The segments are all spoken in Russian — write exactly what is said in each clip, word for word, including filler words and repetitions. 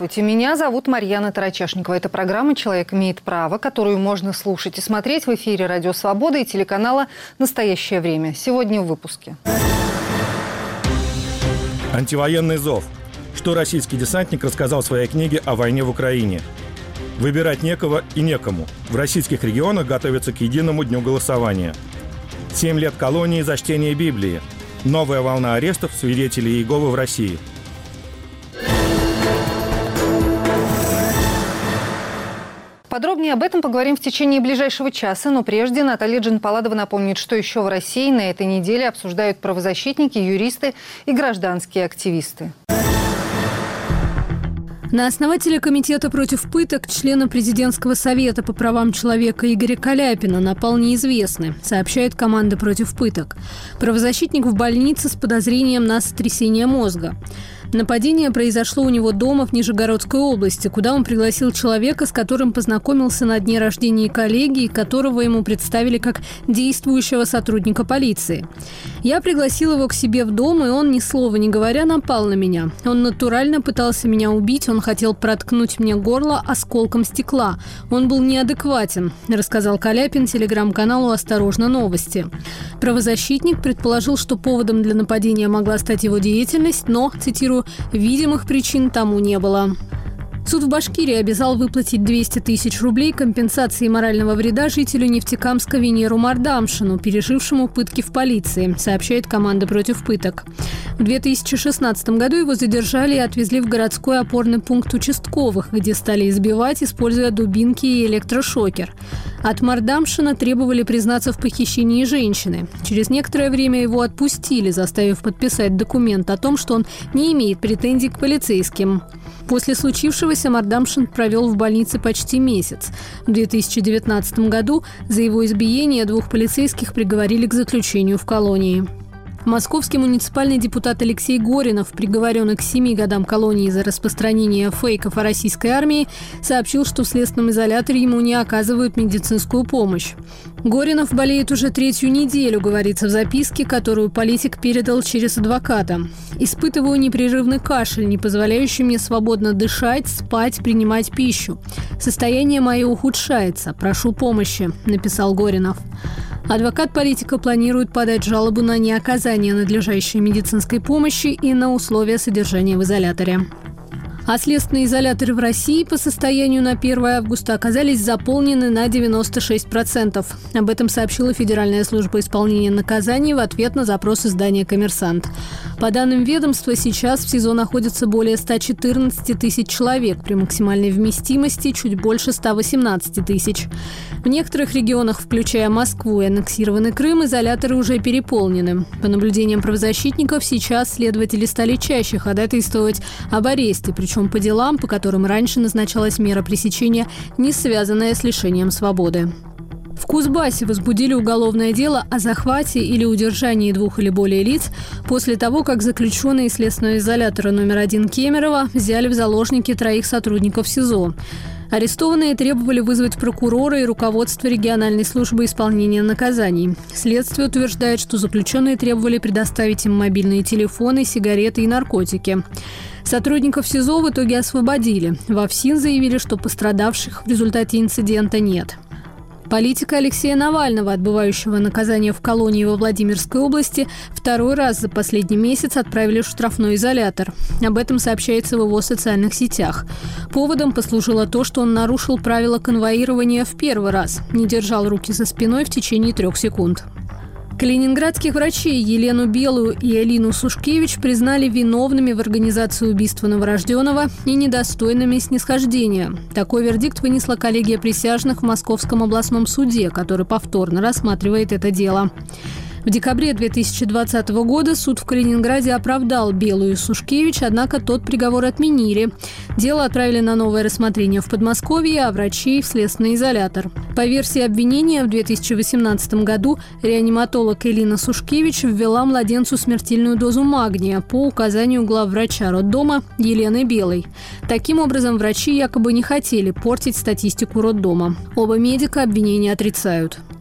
Здравствуйте, меня зовут Марьяна Тарачешникова. Это программа «Человек имеет право», которую можно слушать и смотреть в эфире «Радио Свобода» и телеканала «Настоящее время». Сегодня в выпуске. Антивоенный зов. Что российский десантник рассказал в своей книге о войне в Украине. Выбирать некого и некому. В российских регионах готовятся к единому дню голосования. Семь лет колонии за чтение Библии. Новая волна арестов свидетелей Иеговы в России. Подробнее об этом поговорим в течение ближайшего часа, но прежде Наталья Джанпаладова напомнит, что еще в России на этой неделе обсуждают правозащитники, юристы и гражданские активисты. На основателя Комитета против пыток, члена Президентского совета по правам человека Игоря Каляпина напал неизвестный, сообщает команда против пыток. Правозащитник в больнице с подозрением на сотрясение мозга. Нападение произошло у него дома в Нижегородской области, куда он пригласил человека, с которым познакомился на дне рождения коллеги, которого ему представили как действующего сотрудника полиции. Я пригласил его к себе в дом, и он, ни слова не говоря, напал на меня. Он натурально пытался меня убить, он хотел проткнуть мне горло осколком стекла. Он был неадекватен, рассказал Каляпин телеграм-каналу «Осторожно, новости». Правозащитник предположил, что поводом для нападения могла стать его деятельность, но, цитирую, видимых причин тому не было. Суд в Башкирии обязал выплатить двести тысяч рублей компенсации морального вреда жителю Нефтекамска Венеру Мардамшину, пережившему пытки в полиции, сообщает команда против пыток. В две тысячи шестнадцатом году его задержали и отвезли в городской опорный пункт участковых, где стали избивать, используя дубинки и электрошокер. От Мардамшина требовали признаться в похищении женщины. Через некоторое время его отпустили, заставив подписать документ о том, что он не имеет претензий к полицейским. После случившегося Мардамшин провел в больнице почти месяц. В две тысячи девятнадцатом году за его избиение двух полицейских приговорили к заключению в колонии. Московский муниципальный депутат Алексей Горинов, приговоренный к семи годам колонии за распространение фейков о российской армии, сообщил, что в следственном изоляторе ему не оказывают медицинскую помощь. Горинов болеет уже третью неделю, говорится в записке, которую политик передал через адвоката. «Испытываю непрерывный кашель, не позволяющий мне свободно дышать, спать, принимать пищу. Состояние мое ухудшается. Прошу помощи», – написал Горинов. Адвокат политика планирует подать жалобу на неоказание надлежащей медицинской помощи и на условия содержания в изоляторе. А следственные изоляторы в России по состоянию на первое августа оказались заполнены на девяносто шесть процентов. Об этом сообщила Федеральная служба исполнения наказаний в ответ на запрос издания «Коммерсант». По данным ведомства, сейчас в СИЗО находится более ста четырнадцати тысяч человек, при максимальной вместимости чуть больше ста восемнадцати тысяч. В некоторых регионах, включая Москву и аннексированный Крым, изоляторы уже переполнены. По наблюдениям правозащитников, сейчас следователи стали чаще ходатайствовать об аресте, причем по делам, по которым раньше назначалась мера пресечения, не связанная с лишением свободы. В Кузбассе возбудили уголовное дело о захвате или удержании двух или более лиц после того, как заключенные из следственного изолятора номер один Кемерово взяли в заложники троих сотрудников СИЗО. Арестованные требовали вызвать прокурора и руководство региональной службы исполнения наказаний. Следствие утверждает, что заключенные требовали предоставить им мобильные телефоны, сигареты и наркотики. Сотрудников СИЗО в итоге освободили. В ФСИН заявили, что пострадавших в результате инцидента нет. Политика Алексея Навального, отбывающего наказание в колонии во Владимирской области, второй раз за последний месяц отправили в штрафной изолятор. Об этом сообщается в его социальных сетях. Поводом послужило то, что он нарушил правила конвоирования в первый раз, не держал руки за спиной в течение трех секунд. Калининградских врачей Елену Белую и Алину Сушкевич признали виновными в организации убийства новорожденного и недостойными снисхождения. Такой вердикт вынесла коллегия присяжных в Московском областном суде, который повторно рассматривает это дело. В декабре две тысячи двадцатого года суд в Калининграде оправдал Белую и Сушкевич, однако тот приговор отменили. Дело отправили на новое рассмотрение в Подмосковье, а врачей в следственный изолятор. По версии обвинения, в две тысячи восемнадцатом году реаниматолог Элина Сушкевич ввела младенцу смертельную дозу магния по указанию главврача роддома Елены Белой. Таким образом, врачи якобы не хотели портить статистику роддома. Оба медика обвинения отрицают.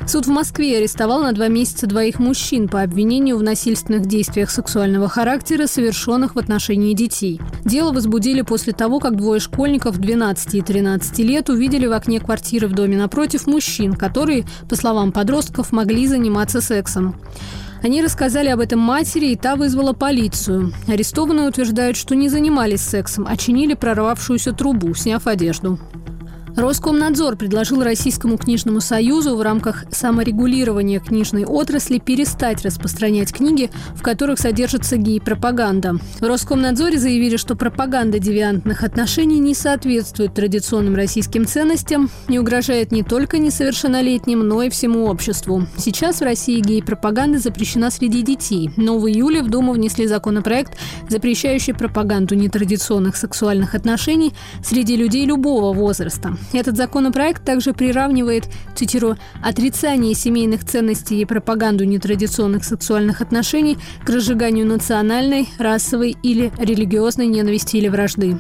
Суд в Москве арестовал на два месяца двоих мужчин по обвинению в насильственных действиях сексуального характера, совершенных в отношении детей. Дело возбудили после того, как двое школьников двенадцати и тринадцати лет увидели в окне квартиры в доме напротив мужчин, которые, по словам подростков, могли заниматься сексом. Они рассказали об этом матери, и та вызвала полицию. Арестованные утверждают, что не занимались сексом, а чинили прорвавшуюся трубу, сняв одежду. Роскомнадзор предложил Российскому книжному союзу в рамках саморегулирования книжной отрасли перестать распространять книги, в которых содержится гей-пропаганда. В Роскомнадзоре заявили, что пропаганда девиантных отношений не соответствует традиционным российским ценностям и угрожает не только несовершеннолетним, но и всему обществу. Сейчас в России гей-пропаганда запрещена среди детей, но в июле в Думу внесли законопроект, запрещающий пропаганду нетрадиционных сексуальных отношений среди людей любого возраста. Этот законопроект также приравнивает, цитирую, «отрицание семейных ценностей и пропаганду нетрадиционных сексуальных отношений к разжиганию национальной, расовой или религиозной ненависти или вражды».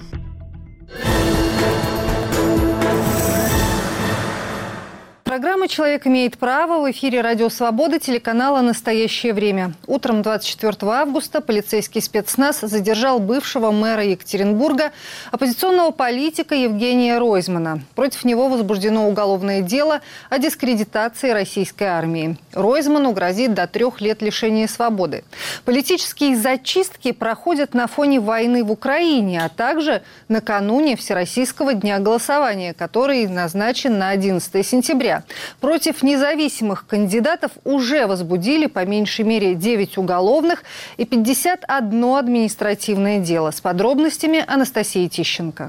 Программа «Человек имеет право» в эфире «Радио Свобода» телеканала «Настоящее время». Утром двадцать четвёртого августа полицейский спецназ задержал бывшего мэра Екатеринбурга, оппозиционного политика Евгения Ройзмана. Против него возбуждено уголовное дело о дискредитации российской армии. Ройзману грозит до трех лет лишения свободы. Политические зачистки проходят на фоне войны в Украине, а также накануне Всероссийского дня голосования, который назначен на одиннадцатое сентября. Против независимых кандидатов уже возбудили по меньшей мере девять уголовных и пятьдесят одно административное дело. С подробностями Анастасия Тищенко.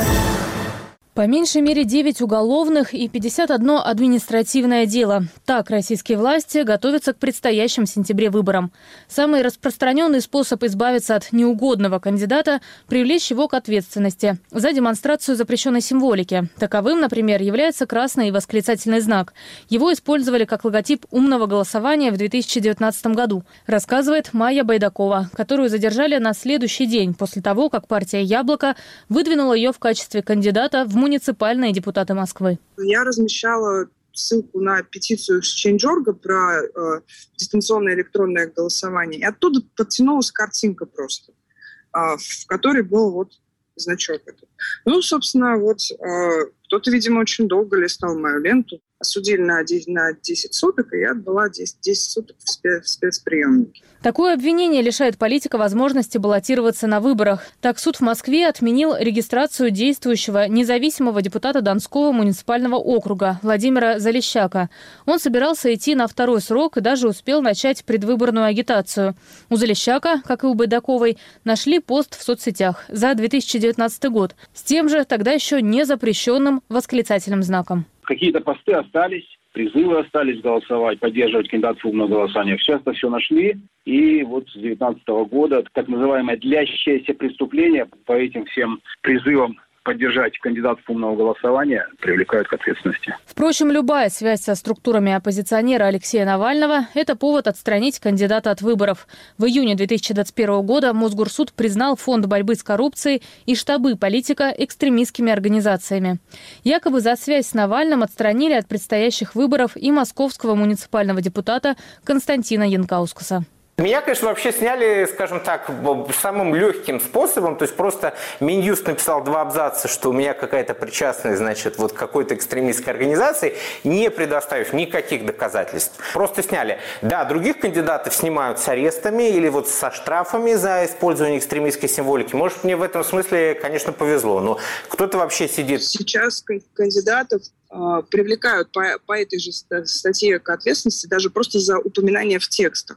По меньшей мере девять уголовных и пятьдесят одно административное дело. Так российские власти готовятся к предстоящим в сентябре выборам. Самый распространенный способ избавиться от неугодного кандидата – привлечь его к ответственности за демонстрацию запрещенной символики. Таковым, например, является красный восклицательный знак. Его использовали как логотип умного голосования в две тысячи девятнадцатом году, рассказывает Майя Байдакова, которую задержали на следующий день после того, как партия «Яблоко» выдвинула ее в качестве кандидата в муниципальные депутаты Москвы. Я размещала ссылку на петицию с чейндж точка орг про э, дистанционное электронное голосование. И оттуда подтянулась картинка просто, э, в которой был вот значок этот. Ну, собственно, вот э, кто-то, видимо, очень долго листал мою ленту. Осудили на десять суток, и я отбыла десять, десять суток в, спец, в спецприемнике. Такое обвинение лишает политика возможности баллотироваться на выборах. Так, суд в Москве отменил регистрацию действующего независимого депутата Донского муниципального округа Владимира Залещака. Он собирался идти на второй срок и даже успел начать предвыборную агитацию. У Залещака, как и у Байдаковой, нашли пост в соцсетях за две тысячи девятнадцатый год с тем же, тогда еще не запрещенным восклицательным знаком. Какие-то посты остались, призывы остались голосовать, поддерживать кандидатов умного голосования. Сейчас это все нашли. И вот с две тысячи девятнадцатого года так называемое длящееся преступление по этим всем призывам поддержать кандидатов умного голосования привлекают к ответственности. Впрочем, любая связь со структурами оппозиционера Алексея Навального – это повод отстранить кандидата от выборов. В июне две тысячи двадцать первого года Мосгорсуд признал Фонд борьбы с коррупцией и штабы политика экстремистскими организациями. Якобы за связь с Навальным отстранили от предстоящих выборов и московского муниципального депутата Константина Янкаускаса. Меня, конечно, вообще сняли, скажем так, самым легким способом. То есть просто Минюст написал два абзаца, что у меня какая-то причастность, значит, вот к какой-то экстремистской организации, не предоставив никаких доказательств. Просто сняли. Да, других кандидатов снимают с арестами или вот со штрафами за использование экстремистской символики. Может, мне в этом смысле, конечно, повезло. Но кто-то вообще сидит. Сейчас кандидатов э, привлекают по, по этой же статье к ответственности даже просто за упоминание в текстах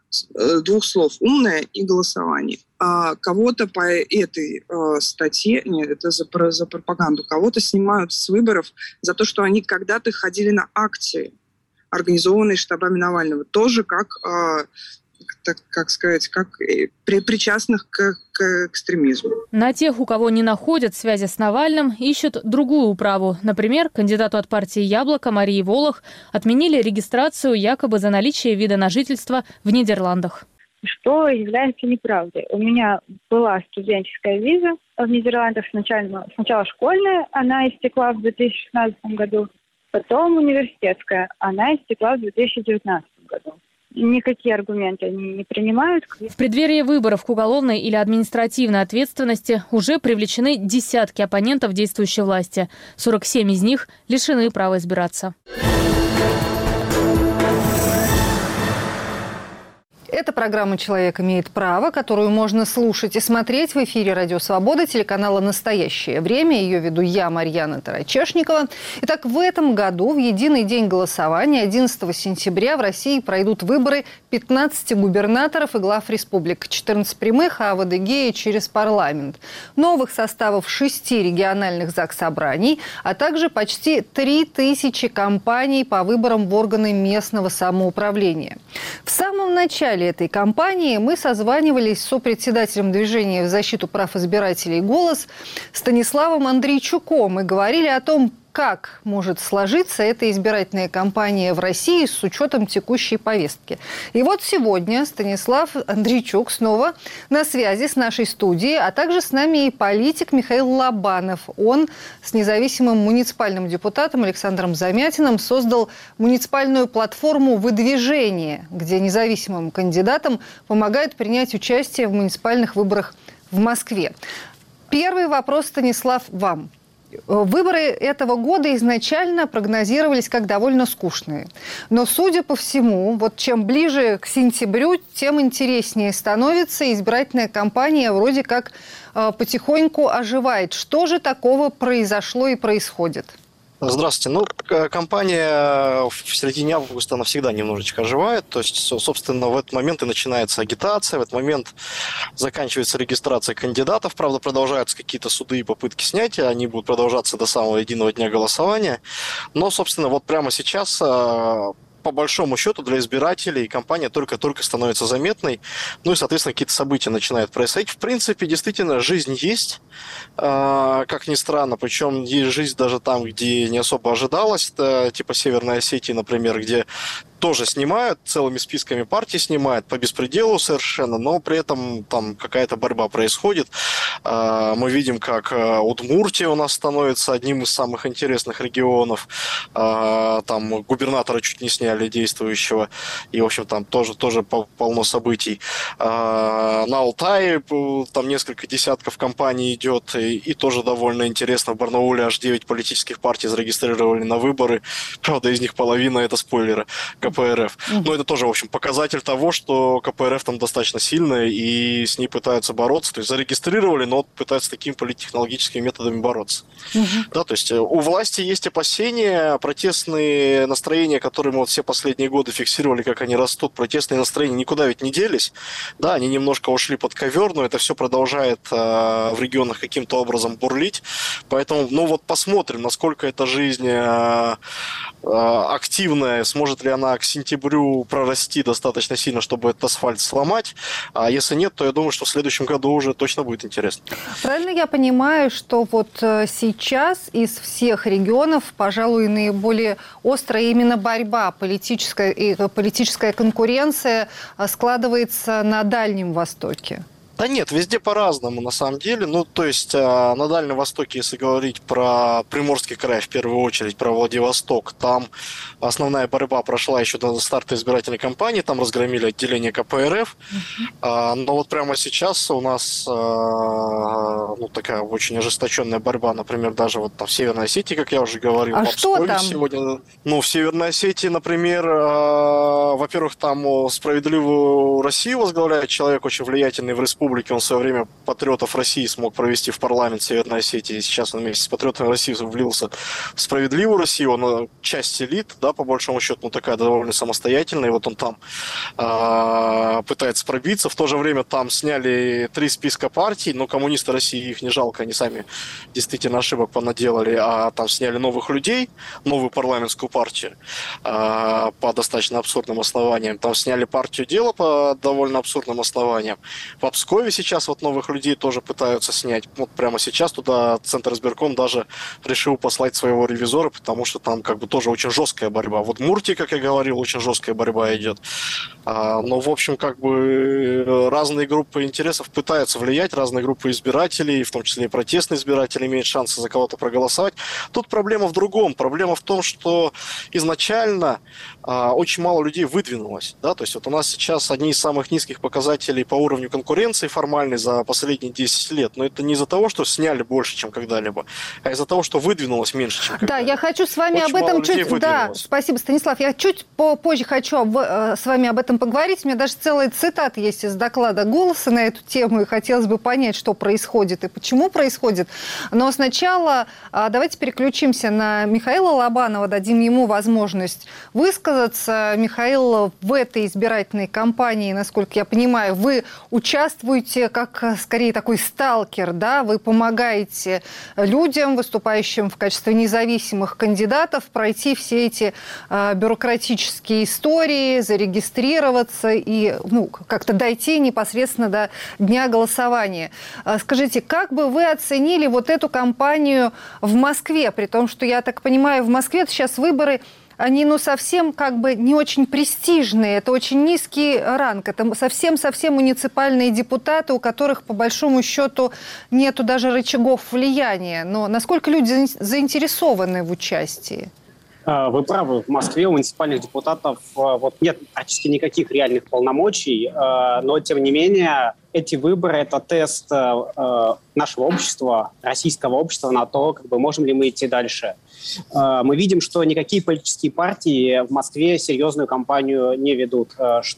двух слов «умное» и «голосование». А кого-то по этой э, статье, нет, это за, за пропаганду, кого-то снимают с выборов за то, что они когда-то ходили на акции, организованные штабами Навального, тоже как, э, так, как сказать, как при, причастных к, к экстремизму. На тех, у кого не находят связи с Навальным, ищут другую управу. Например, кандидату от партии «Яблоко» Марии Волох отменили регистрацию якобы за наличие вида на жительство в Нидерландах. Что является неправдой. У меня была студенческая виза в Нидерландах, сначала, сначала школьная, она истекла в две тысячи шестнадцатом году. Потом университетская. Она истекла в две тысячи девятнадцатом году. Никакие аргументы они не принимают. В преддверии выборов к уголовной или административной ответственности уже привлечены десятки оппонентов действующей власти. сорок семь из них лишены права избираться. Это программа «Человек имеет право», которую можно слушать и смотреть в эфире «Радио Свобода» телеканала «Настоящее время». Ее веду я, Марьяна Тарачешникова. Итак, в этом году, в единый день голосования, одиннадцатого сентября, в России пройдут выборы пятнадцати губернаторов и глав республик, четырнадцати прямых, а в Адыгее через парламент, новых составов шести региональных заксобраний, а также почти три тысячи кампаний по выборам в органы местного самоуправления. В самом начале этой кампании мы созванивались с сопредседателем движения в защиту прав избирателей «Голос» Станиславом Андрейчуком и говорили о том, как может сложиться эта избирательная кампания в России с учетом текущей повестки. И вот сегодня Станислав Андрейчук снова на связи с нашей студией, а также с нами и политик Михаил Лобанов. Он с независимым муниципальным депутатом Александром Замятиным создал муниципальную платформу «Выдвижение», где независимым кандидатам помогают принять участие в муниципальных выборах в Москве. Первый вопрос, Станислав, вам. Выборы этого года изначально прогнозировались как довольно скучные. Но, судя по всему, вот чем ближе к сентябрю, тем интереснее становится. Избирательная кампания вроде как э, потихоньку оживает. Что же такого произошло и происходит? Здравствуйте. Ну, кампания в середине августа, она всегда немножечко оживает. То есть, собственно, в этот момент и начинается агитация, в этот момент заканчивается регистрация кандидатов. Правда, продолжаются какие-то суды и попытки снятия. Они будут продолжаться до самого единого дня голосования. Но, собственно, вот прямо сейчас, по большому счету, для избирателей кампания только-только становится заметной. Ну и, соответственно, какие-то события начинают происходить. В принципе, действительно, жизнь есть, как ни странно. Причем есть жизнь даже там, где не особо ожидалось. Типа Северной Осетии, например, где тоже снимают, целыми списками партий снимают, по беспределу совершенно, но при этом там какая-то борьба происходит. Мы видим, как Удмуртия у нас становится одним из самых интересных регионов. Там губернатора чуть не сняли действующего, и, в общем, там тоже, тоже полно событий. На Алтае там несколько десятков компаний идет, и, и тоже довольно интересно. В Барнауле аж девять политических партий зарегистрировали на выборы. Правда, из них половина — это спойлеры. КПРФ. Но это тоже, в общем, показатель того, что КПРФ там достаточно сильная, и с ней пытаются бороться. То есть зарегистрировали, но пытаются такими политтехнологическими методами бороться. Угу. Да, то есть у власти есть опасения, протестные настроения, которые мы вот все последние годы фиксировали, как они растут, протестные настроения никуда ведь не делись. Да, они немножко ушли под ковер, но это все продолжает э, в регионах каким-то образом бурлить. Поэтому, ну вот посмотрим, насколько эта жизнь э, э, активная, сможет ли она к сентябрю прорасти достаточно сильно, чтобы этот асфальт сломать. А если нет, то я думаю, что в следующем году уже точно будет интересно. Правильно я понимаю, что вот сейчас из всех регионов, пожалуй, наиболее острая именно борьба, политическая, и политическая конкуренция складывается на Дальнем Востоке? Да нет, везде по-разному, на самом деле. Ну, то есть, э, на Дальнем Востоке, если говорить про Приморский край, в первую очередь, про Владивосток, там основная борьба прошла еще до старта избирательной кампании, там разгромили отделение КПРФ. Uh-huh. Э, но вот прямо сейчас у нас э, ну, такая очень ожесточенная борьба, например, даже вот там в Северной Осетии, как я уже говорил. А что там? Сегодня, ну, в Северной Осетии, например, э, во-первых, там «Справедливую Россию» возглавляет человек очень влиятельный в республике. Он в свое время патриотов России смог провести в парламент Северной Осетии. Сейчас он вместе с патриотами России влился в «Справедливую Россию». Он часть элит, да, по большому счету, ну, такая довольно самостоятельная. И вот он там э, пытается пробиться. В то же время там сняли три списка партий, но коммунисты России, их не жалко, они сами действительно ошибок понаделали. А там сняли новых людей, новую парламентскую партию э, по достаточно абсурдным основаниям. Там сняли партию «Дело» по довольно абсурдным основаниям. В Пскове Ростове сейчас вот новых людей тоже пытаются снять. Вот прямо сейчас туда Центр избирком даже решил послать своего ревизора, потому что там как бы тоже очень жесткая борьба. Вот в Муртии, как я говорил, очень жесткая борьба идет. А, но, в общем, как бы разные группы интересов пытаются влиять, разные группы избирателей, в том числе и протестные избиратели, имеют шансы за кого-то проголосовать. Тут проблема в другом. Проблема в том, что изначально а, очень мало людей выдвинулось. Да? То есть вот у нас сейчас одни из самых низких показателей по уровню конкуренции формальной за последние десять лет. Но это не из-за того, что сняли больше, чем когда-либо, а из-за того, что выдвинулось меньше, чем когда-либо. Да, я хочу с вами очень об этом чуть... Да, спасибо, Станислав. Я чуть позже хочу об, с вами об этом поговорить. У меня даже целая цитата есть из доклада «Голоса» на эту тему, и хотелось бы понять, что происходит и почему происходит. Но сначала давайте переключимся на Михаила Лобанова, дадим ему возможность высказаться. Михаил, в этой избирательной кампании, насколько я понимаю, вы участвуете как, скорее, такой сталкер, да? Вы помогаете людям, выступающим в качестве независимых кандидатов, пройти все эти э, бюрократические истории, зарегистрироваться и ну, как-то дойти непосредственно до дня голосования. Э, скажите, как бы вы оценили вот эту кампанию в Москве, при том, что, я так понимаю, в Москве сейчас выборы... Они, ну, совсем как бы не очень престижные. Это очень низкий ранг. Это совсем-совсем муниципальные депутаты, у которых, по большому счету, нету даже рычагов влияния. Но насколько люди заинтересованы в участии? Вы правы. В Москве у муниципальных депутатов вот, нет практически никаких реальных полномочий. Но, тем не менее, эти выборы – это тест нашего общества, российского общества на то, как бы, можем ли мы идти дальше. Мы видим, что никакие политические партии в Москве серьезную кампанию не ведут,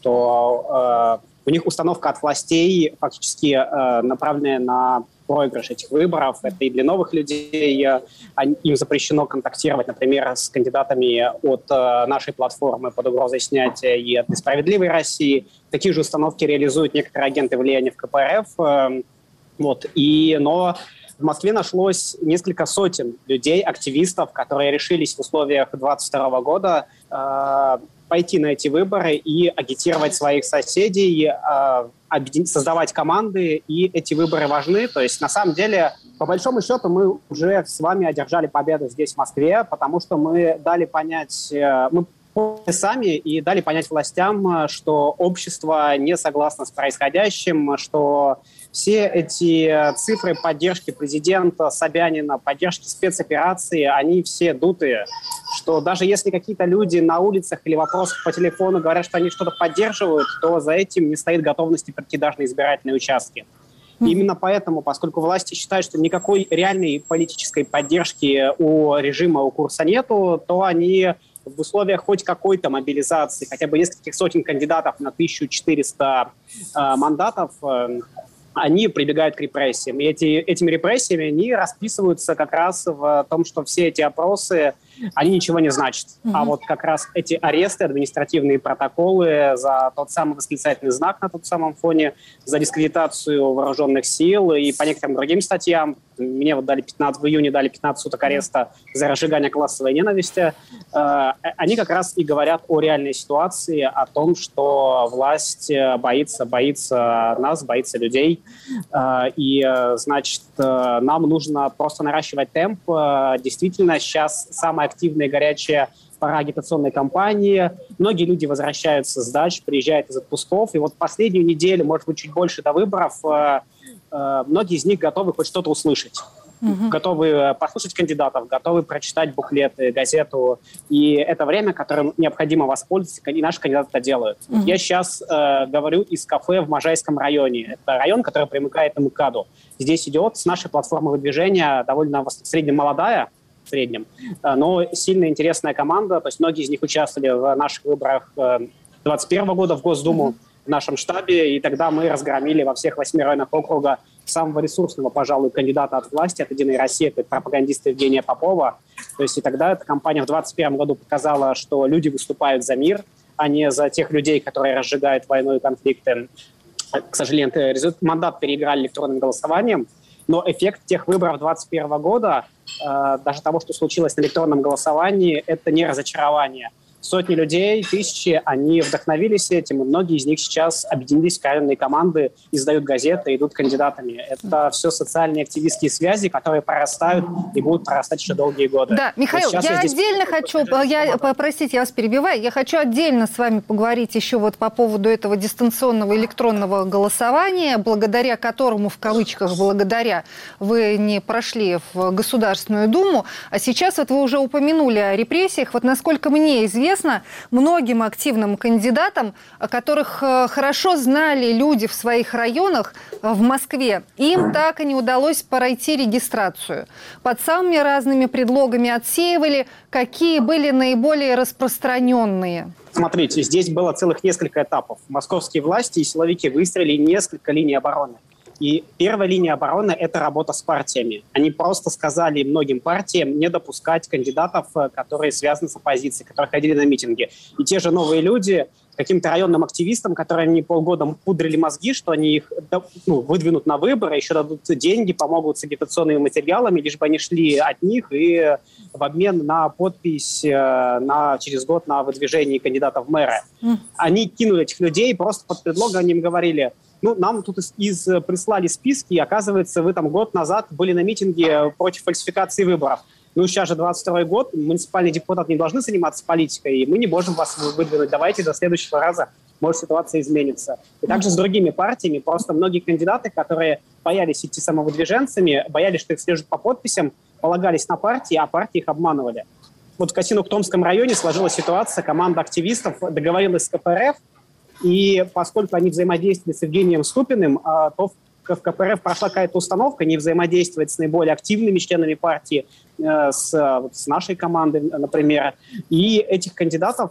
что у них установка от властей фактически направленная на проигрыш этих выборов. Это и для новых людей. Им запрещено контактировать, например, с кандидатами от нашей платформы под угрозой снятия и от «Несправедливой России». Такие же установки реализуют некоторые агенты влияния в ка пэ эр эф. Вот. И, но в Москве нашлось несколько сотен людей, активистов, которые решились в условиях двадцать второго года э, пойти на эти выборы и агитировать своих соседей, э, создавать команды, и эти выборы важны. То есть, на самом деле, по большому счету, мы уже с вами одержали победу здесь, в Москве, потому что мы дали понять... Э, мы сами и дали понять властям, что общество не согласно с происходящим, что все эти цифры поддержки президента Собянина, поддержки спецоперации, они все дутые, что даже если какие-то люди на улицах или вопросах по телефону говорят, что они что-то поддерживают, то за этим не стоит готовности прийти даже на избирательные участки. И именно поэтому, поскольку власти считают, что никакой реальной политической поддержки у режима, у курса нету, то они в условиях хоть какой-то мобилизации, хотя бы нескольких сотен кандидатов на тысячу четыреста э, мандатов, э, они прибегают к репрессиям. И эти, этими репрессиями они расписываются как раз в том, что все эти опросы, они ничего не значат. Mm-hmm. А вот как раз эти аресты, административные протоколы за тот самый восклицательный знак на том самом фоне, за дискредитацию вооруженных сил и по некоторым другим статьям. Мне вот дали пятнадцать, в июне дали пятнадцать суток ареста за разжигание классовой ненависти. Они как раз и говорят о реальной ситуации, о том, что власть боится, боится нас, боится людей. И, значит, нам нужно просто наращивать темп. Действительно, сейчас самая активная и горячая пора агитационной кампании. Многие люди возвращаются с дач, приезжают из отпусков. И вот последнюю неделю, может быть, чуть больше до выборов, многие из них готовы хоть что-то услышать. Угу. Готовы послушать кандидатов, готовы прочитать буклеты, газету. И это время, которым необходимо воспользоваться, и наши кандидаты это делают. Угу. Я сейчас э, говорю из кафе в Можайском районе. Это район, который примыкает к МКАДу. Здесь идет с нашей платформы выдвижения довольно в среднем молодая, в среднем, но сильно интересная команда. То есть многие из них участвовали в наших выборах двадцать первого года в Госдуму, угу. в нашем штабе, и тогда мы разгромили во всех восьми районах округа самого ресурсного, пожалуй, кандидата от власти, от «Единой России», это пропагандиста Евгения Попова. То есть и тогда эта кампания в двадцать первом году показала, что люди выступают за мир, а не за тех людей, которые разжигают войну и конфликты. К сожалению, мандат переиграли электронным голосованием, но эффект тех выборов двадцать первого года, э, даже того, что случилось на электронном голосовании, это не разочарование. Сотни людей, тысячи, они вдохновились этим, и многие из них сейчас объединились в календарные команды, издают газеты, идут кандидатами. Это все социальные активистские связи, которые прорастают и будут прорастать еще долгие годы. Да, Михаил, я я отдельно хочу, я, простите, я вас перебиваю, я хочу отдельно с вами поговорить еще вот по поводу этого дистанционного электронного голосования, благодаря которому, в кавычках, благодаря, вы не прошли в Государственную Думу. А сейчас вот вы уже упомянули о репрессиях. Вот насколько мне известно, многим активным кандидатам, которых хорошо знали люди в своих районах в Москве, им так и не удалось пройти регистрацию. Под самыми разными предлогами отсеивали. Какие были наиболее распространенные? Смотрите, здесь было целых несколько этапов. Московские власти и силовики выстроили несколько линий обороны. И первая линия обороны – это работа с партиями. Они просто сказали многим партиям не допускать кандидатов, которые связаны с оппозицией, которые ходили на митинги. И те же новые люди каким-то районным активистам, которые они полгода пудрили мозги, что они их ну, выдвинут на выборы, еще дадут деньги, помогут с агитационными материалами, лишь бы они шли от них и в обмен на подпись на, через год на выдвижение кандидата в мэры. Mm. Они кинули этих людей просто под предлогом, они им говорили: ну, нам тут из, из прислали списки, и, оказывается, вы там год назад были на митинге против фальсификации выборов. Ну, сейчас же двадцать второй год, муниципальные депутаты не должны заниматься политикой, и мы не можем вас выдвинуть. Давайте до следующего раза, может, ситуация изменится. И также с другими партиями, просто многие кандидаты, которые боялись идти самовыдвиженцами, боялись, что их слежут по подписям, полагались на партии, а партии их обманывали. Вот в Косинок-Томском районе сложилась ситуация, команда активистов договорилась с ка пэ эр эф, и поскольку они взаимодействовали с Евгением Ступиным, то в ка пэ эр эф прошла какая-то установка не взаимодействовать с наиболее активными членами партии, с, с нашей командой, например. И этих кандидатов,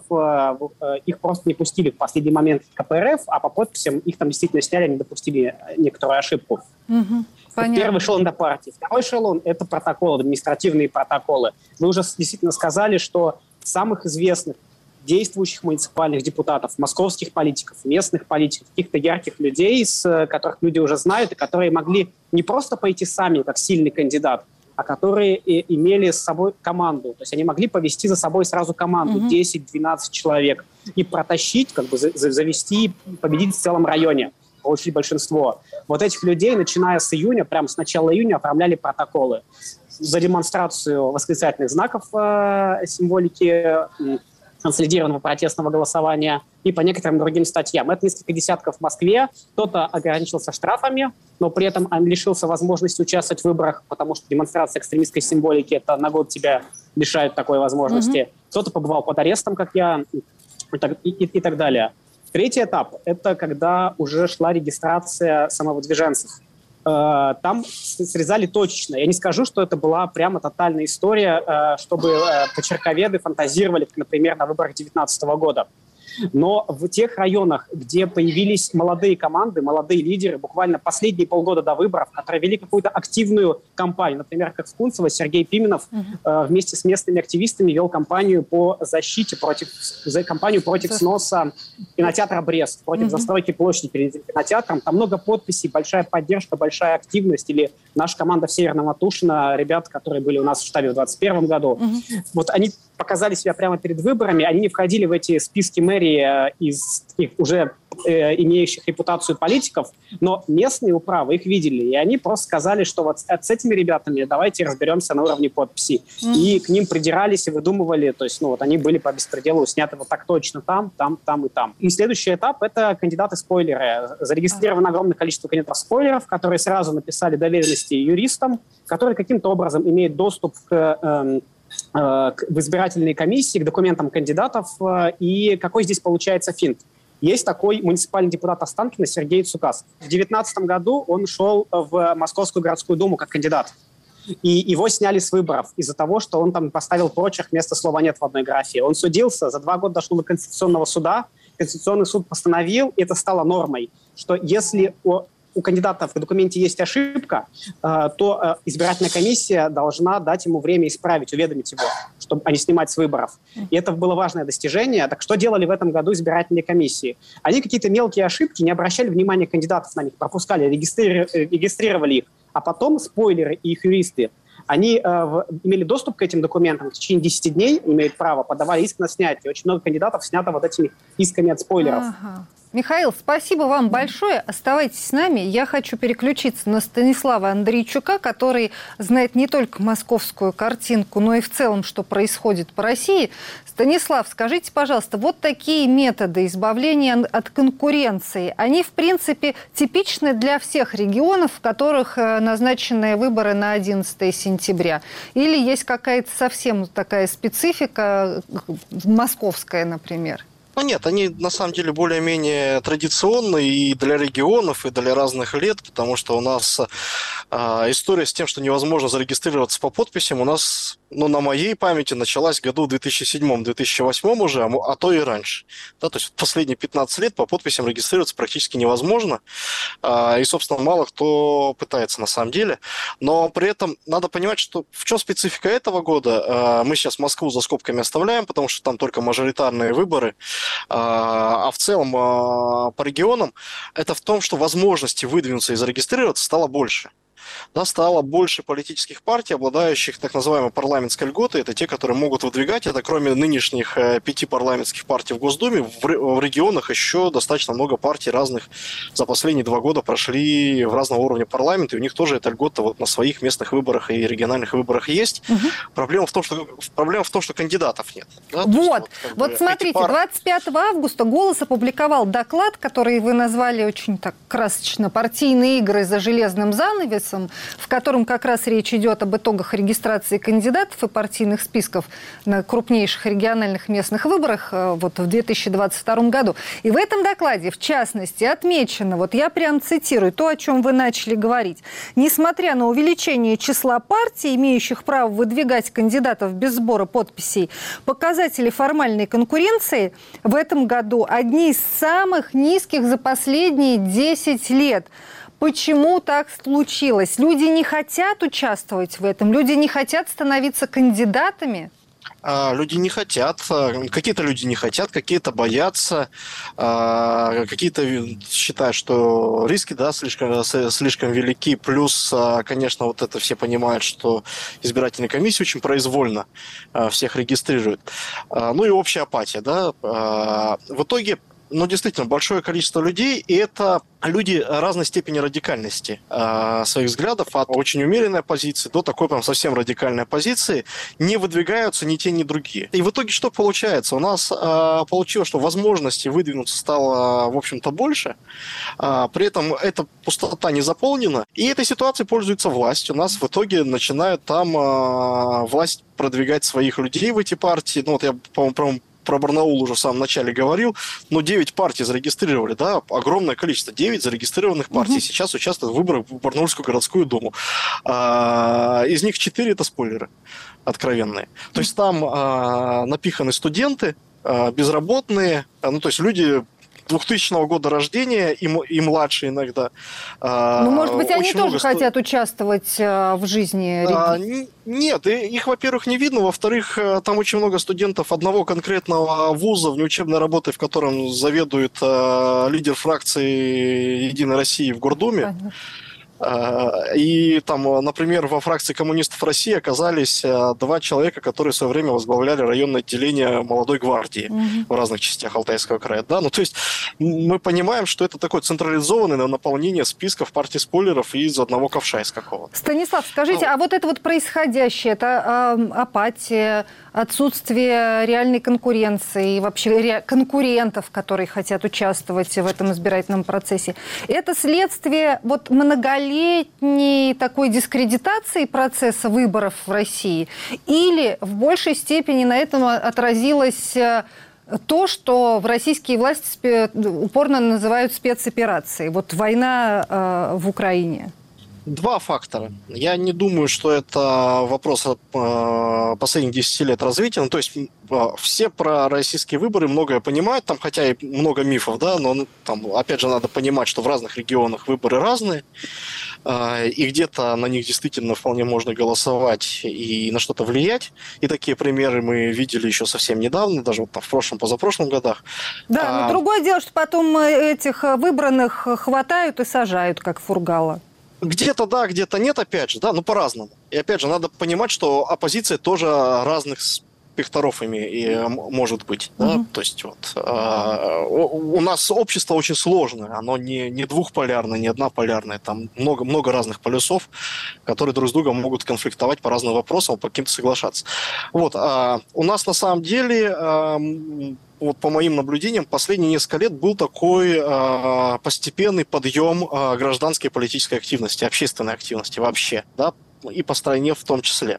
их просто не пустили в последний момент в ка пэ эр эф, а по подписям их там действительно сняли, они допустили некоторую ошибку. Угу. Первый эшелон до партии. Второй эшелон – это протоколы, административные протоколы. Вы уже действительно сказали, что самых известных действующих муниципальных депутатов, московских политиков, местных политиков, каких-то ярких людей, с которых люди уже знают, и которые могли не просто пойти сами, как сильный кандидат, а которые и имели с собой команду. То есть они могли повести за собой сразу команду, mm-hmm. десять-двенадцать человек, и протащить, как бы завести, победить в целом районе, получить большинство. Вот этих людей, начиная с июня, прямо с начала июня, оформляли протоколы за демонстрацию восклицательных знаков э, символики консолидированного протестного голосования и по некоторым другим статьям. Это несколько десятков в Москве. Кто-то ограничился штрафами, но при этом он лишился возможности участвовать в выборах, потому что демонстрация экстремистской символики — это на год тебя лишают такой возможности. Mm-hmm. Кто-то побывал под арестом, как я, и так, и, и, и так далее. Третий этап – это когда уже шла регистрация самовыдвиженцев. Там срезали точечно. Я не скажу, что это была прямо тотальная история, чтобы почерковеды фантазировали, например, на выборах две тысячи девятнадцатого года. Но в тех районах, где появились молодые команды, молодые лидеры, буквально последние полгода до выборов, которые вели какую-то активную кампанию, например, как в Кунцево, Сергей Пименов uh-huh. э, вместе с местными активистами вел кампанию по защите, против, за, кампанию против сноса кинотеатра «Брест», против uh-huh. застройки площади перед кинотеатром. Там много подписей, большая поддержка, большая активность. Или наша команда в Северном Атушино, ребята, которые были у нас в штабе в двадцать первом году. Uh-huh. Вот они показали себя прямо перед выборами, они не входили в эти списки мэрии из таких уже э, имеющих репутацию политиков, но местные управы их видели, и они просто сказали, что вот с, с этими ребятами давайте разберемся на уровне подписей. Mm-hmm. И к ним придирались и выдумывали, то есть ну вот они были по беспределу сняты вот так точно там, там, там и там. И следующий этап – это кандидаты-спойлеры. Зарегистрировано огромное количество кандидатов-спойлеров, которые сразу написали доверенности юристам, которые каким-то образом имеют доступ к... Э, в избирательной комиссии, к документам кандидатов. И какой здесь получается финт? Есть такой муниципальный депутат Останкино Сергей Цукас. В две тысячи девятнадцатом году он шел в Московскую городскую думу как кандидат. И его сняли с выборов из-за того, что он там поставил прочерк вместо слова «нет» в одной графе. Он судился, за два года дошел до Конституционного суда. Конституционный суд постановил, и это стало нормой, что если у кандидата в документе есть ошибка, то избирательная комиссия должна дать ему время исправить, уведомить его, чтобы а не снимать с выборов. И это было важное достижение. Так что делали в этом году избирательные комиссии? Они какие-то мелкие ошибки, не обращали внимания кандидатов на них, пропускали, регистри... регистрировали их, а потом спойлеры и их юристы они э, в, имели доступ к этим документам в течение десяти дней, имеют право, подавали иск на снятие. Очень много кандидатов снято вот этими исками от спойлеров. Ага. Михаил, спасибо вам большое. Оставайтесь с нами. Я хочу переключиться на Станислава Андрейчука, который знает не только московскую картинку, но и в целом, что происходит по России. Станислав, скажите, пожалуйста, вот такие методы избавления от конкуренции, они, в принципе, типичны для всех регионов, в которых назначены выборы на одиннадцатое сентября? Или есть какая-то совсем такая специфика, московская, например? Ну нет, они на самом деле более-менее традиционные и для регионов, и для разных лет, потому что у нас э, история с тем, что невозможно зарегистрироваться по подписям, у нас, ну, на моей памяти началась в году две тысячи седьмом - две тысячи восьмом уже, а то и раньше. Да, то есть последние пятнадцать лет по подписям регистрироваться практически невозможно, э, и, собственно, мало кто пытается на самом деле. Но при этом надо понимать, что в чем специфика этого года. Э, мы сейчас Москву за скобками оставляем, потому что там только мажоритарные выборы. А в целом по регионам это в том, что возможности выдвинуться и зарегистрироваться стало больше. Да, стало больше политических партий, обладающих так называемой парламентской льготой. Это те, которые могут выдвигать. Это кроме нынешних пяти парламентских партий в Госдуме, в регионах еще достаточно много партий разных за последние два года прошли в разного уровня парламента. И у них тоже эта льгота вот на своих местных выборах и региональных выборах есть. Угу. Проблема в том, что, проблема в том, что кандидатов нет. Да? Вот, есть, вот, вот смотрите, пар... двадцать пятого августа «Голос» опубликовал доклад, который вы назвали очень так красочно «Партийные игры за железным занавесом», в котором как раз речь идет об итогах регистрации кандидатов и партийных списков на крупнейших региональных местных выборах вот в две тысячи двадцать втором году. И в этом докладе, в частности, отмечено, вот я прям цитирую то, о чем вы начали говорить. Несмотря на увеличение числа партий, имеющих право выдвигать кандидатов без сбора подписей, показатели формальной конкуренции в этом году одни из самых низких за последние десять лет. Почему так случилось? Люди не хотят участвовать в этом? Люди не хотят становиться кандидатами? Люди не хотят, какие-то люди не хотят, какие-то боятся, какие-то считают, что риски, да, слишком, слишком велики. Плюс, конечно, вот это все понимают, что избирательная комиссия очень произвольно всех регистрирует. Ну и общая апатия, да. В итоге, ну, действительно, большое количество людей, и это люди разной степени радикальности э, своих взглядов, от очень умеренной позиции до такой прям совсем радикальной позиции, не выдвигаются ни те, ни другие. И в итоге что получается? У нас э, получилось, что возможностей выдвинуться стало, в общем-то, больше, э, при этом эта пустота не заполнена, и этой ситуацией пользуется власть. У нас в итоге начинают там э, власть продвигать своих людей в эти партии. Ну, вот я, по-моему, про Барнаул уже в самом начале говорил, но девять партий зарегистрировали, да, огромное количество, девять зарегистрированных партий. Угу. Сейчас участвуют в выборах в Барнаульскую городскую думу. А, из них четыре это спойлеры откровенные. То есть там а, напиханы студенты, а, безработные, а, ну то есть люди двухтысячного года рождения и, и младше иногда. Ну, может быть, они тоже сту... хотят участвовать в жизни а, Нет, их, во-первых, не видно, во-вторых, там очень много студентов одного конкретного вуза, внеучебной работы, в котором заведует а, лидер фракции «Единой России» в Гордуме. Понятно. И там, например, во фракции коммунистов России оказались два человека, которые в свое время возглавляли районное отделение молодой гвардии угу. в разных частях Алтайского края. Да? Ну, то есть мы понимаем, что это такое централизованное наполнение списков партий спойлеров из одного ковша из какого-то. Станислав, скажите, ну, а вот это вот происходящее, это э, апатия, отсутствие реальной конкуренции и вообще ре... конкурентов, которые хотят участвовать в этом избирательном процессе, это следствие вот многолетнего летней такой дискредитации процесса выборов в России, или в большей степени на этом отразилось то, что в российские власти упорно называют спецоперацией, вот война э, в Украине? Два фактора. Я не думаю, что это вопрос э, последних десяти лет развития. Ну, то есть э, все про российские выборы многое понимают, там, хотя и много мифов, да, но там, опять же, надо понимать, что в разных регионах выборы разные, э, и где-то на них действительно вполне можно голосовать и на что-то влиять. И такие примеры мы видели еще совсем недавно, даже вот, там, в прошлом, позапрошлом годах. Да, а, но другое дело, что потом этих выбранных хватают и сажают, как Фургала. где-то да, где-то нет, опять же, да, ну по-разному. И опять же, надо понимать, что оппозиция тоже разных спектров и может быть, да, mm-hmm. то есть вот э, у, у нас общество очень сложное, оно не, не двухполярное, не однополярное, там много, много разных полюсов, которые друг с другом могут конфликтовать по разным вопросам, по каким-то соглашаться. Вот, э, у нас на самом деле, э, вот по моим наблюдениям, последние несколько лет был такой э, постепенный подъем э, гражданской политической активности, общественной активности вообще, да, и по стране в том числе.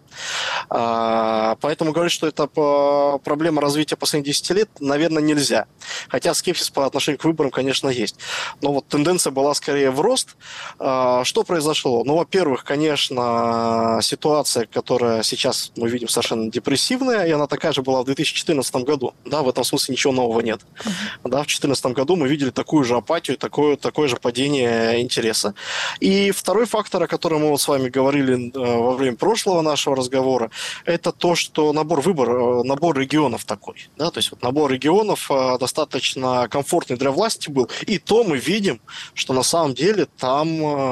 Поэтому говорить, что это проблема развития последних десяти лет, наверное, нельзя. Хотя скепсис по отношению к выборам, конечно, есть. Но вот тенденция была скорее в рост. Что произошло? Ну, во-первых, конечно, ситуация, которая сейчас мы видим совершенно депрессивная, и она такая же была в две тысячи четырнадцатом году. Да, в этом смысле ничего нового нет. Да, в две тысячи четырнадцатом году мы видели такую же апатию, такое, такое же падение интереса. И второй фактор, о котором мы вот с вами говорили во время прошлого нашего разговора, это то, что набор выбор, набор регионов такой. Да? То есть вот набор регионов достаточно комфортный для власти был. И то мы видим, что на самом деле там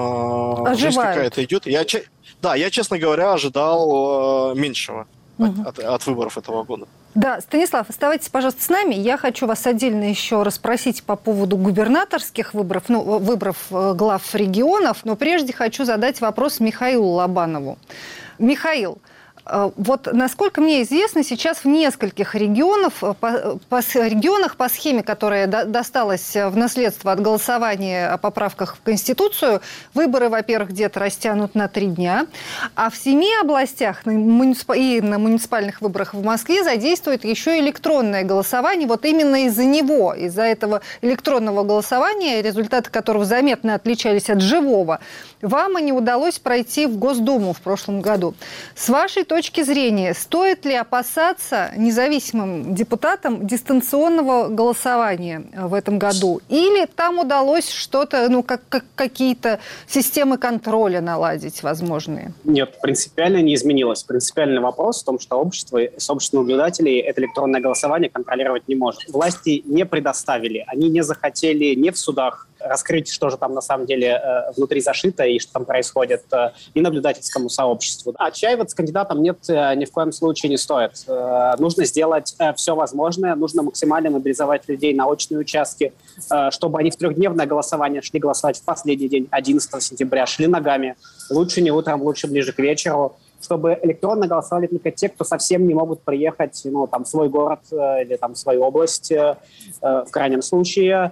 э, жизнь какая-то идет. Я, да, я, честно говоря, ожидал э, меньшего угу. от, от, от выборов этого года. Да, Станислав, оставайтесь, пожалуйста, с нами. Я хочу вас отдельно еще расспросить по поводу губернаторских выборов, ну, выборов глав регионов, но прежде хочу задать вопрос Михаилу Лобанову. Михаил, вот, насколько мне известно, сейчас в нескольких регионах, по, по, регионах по схеме, которая до, досталась в наследство от голосования о поправках в Конституцию, выборы, во-первых, где-то растянут на три дня, а в семи областях на муниципа, и на муниципальных выборах в Москве задействует еще электронное голосование. Вот именно из-за него, из-за этого электронного голосования, результаты которого заметно отличались от живого, вам и не удалось пройти в Госдуму в прошлом году. С вашей точки зрения, стоит ли опасаться независимым депутатам дистанционного голосования в этом году? Или там удалось что-то, ну, как, как какие-то системы контроля наладить возможные? Нет, принципиально не изменилось. Принципиальный вопрос в том, что общество, сообщество наблюдателей это электронное голосование контролировать не может. Власти не предоставили, они не захотели не в судах раскрыть, что же там на самом деле э, внутри зашито и что там происходит, э, и наблюдательскому сообществу. Отчаиваться кандидатам нет, э, ни в коем случае не стоит. Э, нужно сделать э, все возможное, нужно максимально мобилизовать людей на очные участки, э, чтобы они в трехдневное голосование шли голосовать в последний день, одиннадцатого сентября, шли ногами. Лучше не утром, лучше ближе к вечеру. Чтобы электронно голосовали только те, кто совсем не могут приехать, ну, там, в свой город э, или там, в свою область, э, в крайнем случае,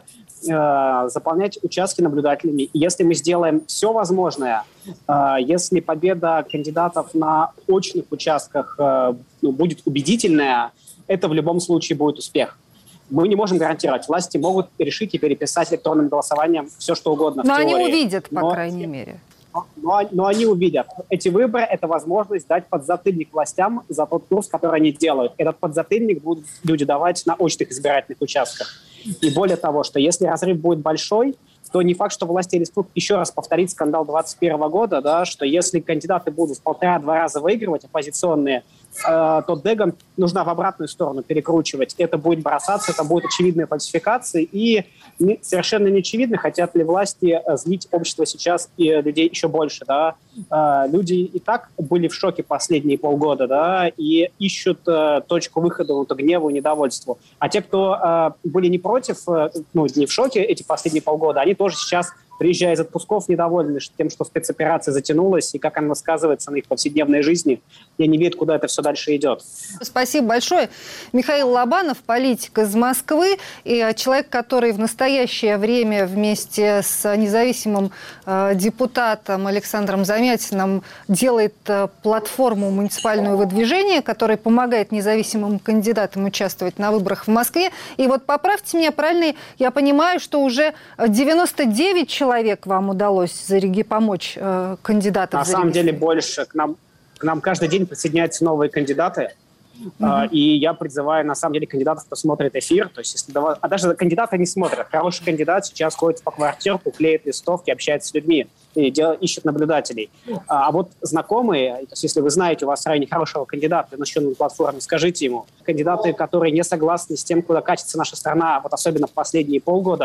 э, заполнять участки наблюдателями. И если мы сделаем все возможное, э, если победа кандидатов на очных участках э, ну, будет убедительная, это в любом случае будет успех. Мы не можем гарантировать. Власти могут решить и переписать электронным голосованием все, что угодно. Но в теории. Они увидят, по Но... крайней мере. Но, но они увидят. Эти выборы – это возможность дать подзатыльник властям за тот курс, который они делают. Этот подзатыльник будут люди давать на очных избирательных участках. И более того, что если разрыв будет большой, то не факт, что власти рискнут еще раз повторить скандал двадцать первого года, да, что если кандидаты будут в полтора-два раза выигрывать, оппозиционные, э, то дегам нужно в обратную сторону перекручивать. Это будет бросаться, это будет очевидная фальсификация. И не, совершенно не очевидно, хотят ли власти злить общество сейчас и людей еще больше. Да. Э, люди и так были в шоке последние полгода, да, и ищут э, точку выхода вот, гневу и недовольству. А те, кто э, были не против, э, ну, не в шоке эти последние полгода, они тоже сейчас, приезжая из отпусков, недовольны тем, что спецоперация затянулась и как она сказывается на их повседневной жизни. Я не видят, куда это все дальше идет. Спасибо большое. Михаил Лобанов, политик из Москвы, и человек, который в настоящее время вместе с независимым э, депутатом Александром Замятиным делает э, платформу муниципального выдвижения, которая помогает независимым кандидатам участвовать на выборах в Москве. И вот поправьте меня, правильно я понимаю, что уже девяносто девять человек человек вам удалось зареги- помочь э, кандидатам? На самом деле больше. К нам, к нам каждый день присоединяются новые кандидаты. Uh-huh. Э, и я призываю, на самом деле, кандидатов, кто смотрит эфир. То есть, если, а даже кандидаты не смотрят. Хороший кандидат сейчас ходит по квартирку, клеит листовки, общается с людьми и дел, ищет наблюдателей. А, а вот знакомые, то есть, если вы знаете, у вас в районе хорошего кандидата на счетной платформе, скажите ему. Кандидаты, которые не согласны с тем, куда катится наша страна, вот особенно в последние полгода,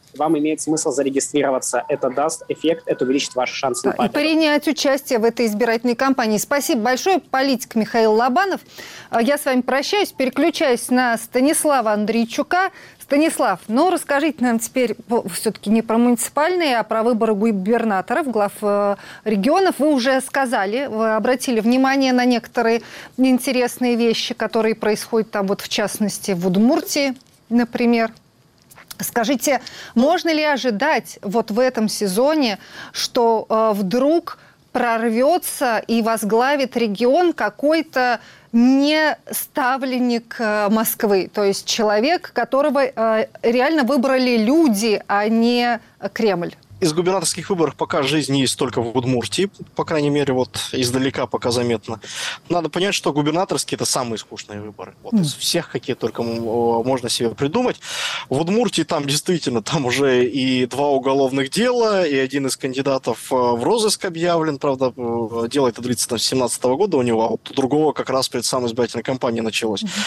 вам имеет смысл зарегистрироваться. Это даст эффект, это увеличит ваши шансы да, на победу. И принять участие в этой избирательной кампании. Спасибо большое. Политик Михаил Лобанов. Я с вами прощаюсь, переключаюсь на Станислава Андрейчука. Станислав, ну расскажите нам теперь все-таки не про муниципальные, а про выборы губернаторов, глав регионов. Вы уже сказали, вы обратили внимание на некоторые интересные вещи, которые происходят там, вот в частности в Удмуртии, например. Скажите, можно ли ожидать вот в этом сезоне, что э, вдруг прорвется и возглавит регион какой-то не ставленник э, Москвы, то есть человек, которого э, реально выбрали люди, а не Кремль? Из губернаторских выборов пока жизнь есть только в Удмуртии, по крайней мере, вот издалека пока заметно. Надо понять, что губернаторские – это самые скучные выборы. Вот mm. из всех, какие только можно себе придумать. В Удмуртии там действительно, там уже и два уголовных дела, и один из кандидатов в розыск объявлен. Правда, дело это длится там, с семнадцатого года у него, а вот у другого как раз перед самой избирательной кампанией началось. Mm.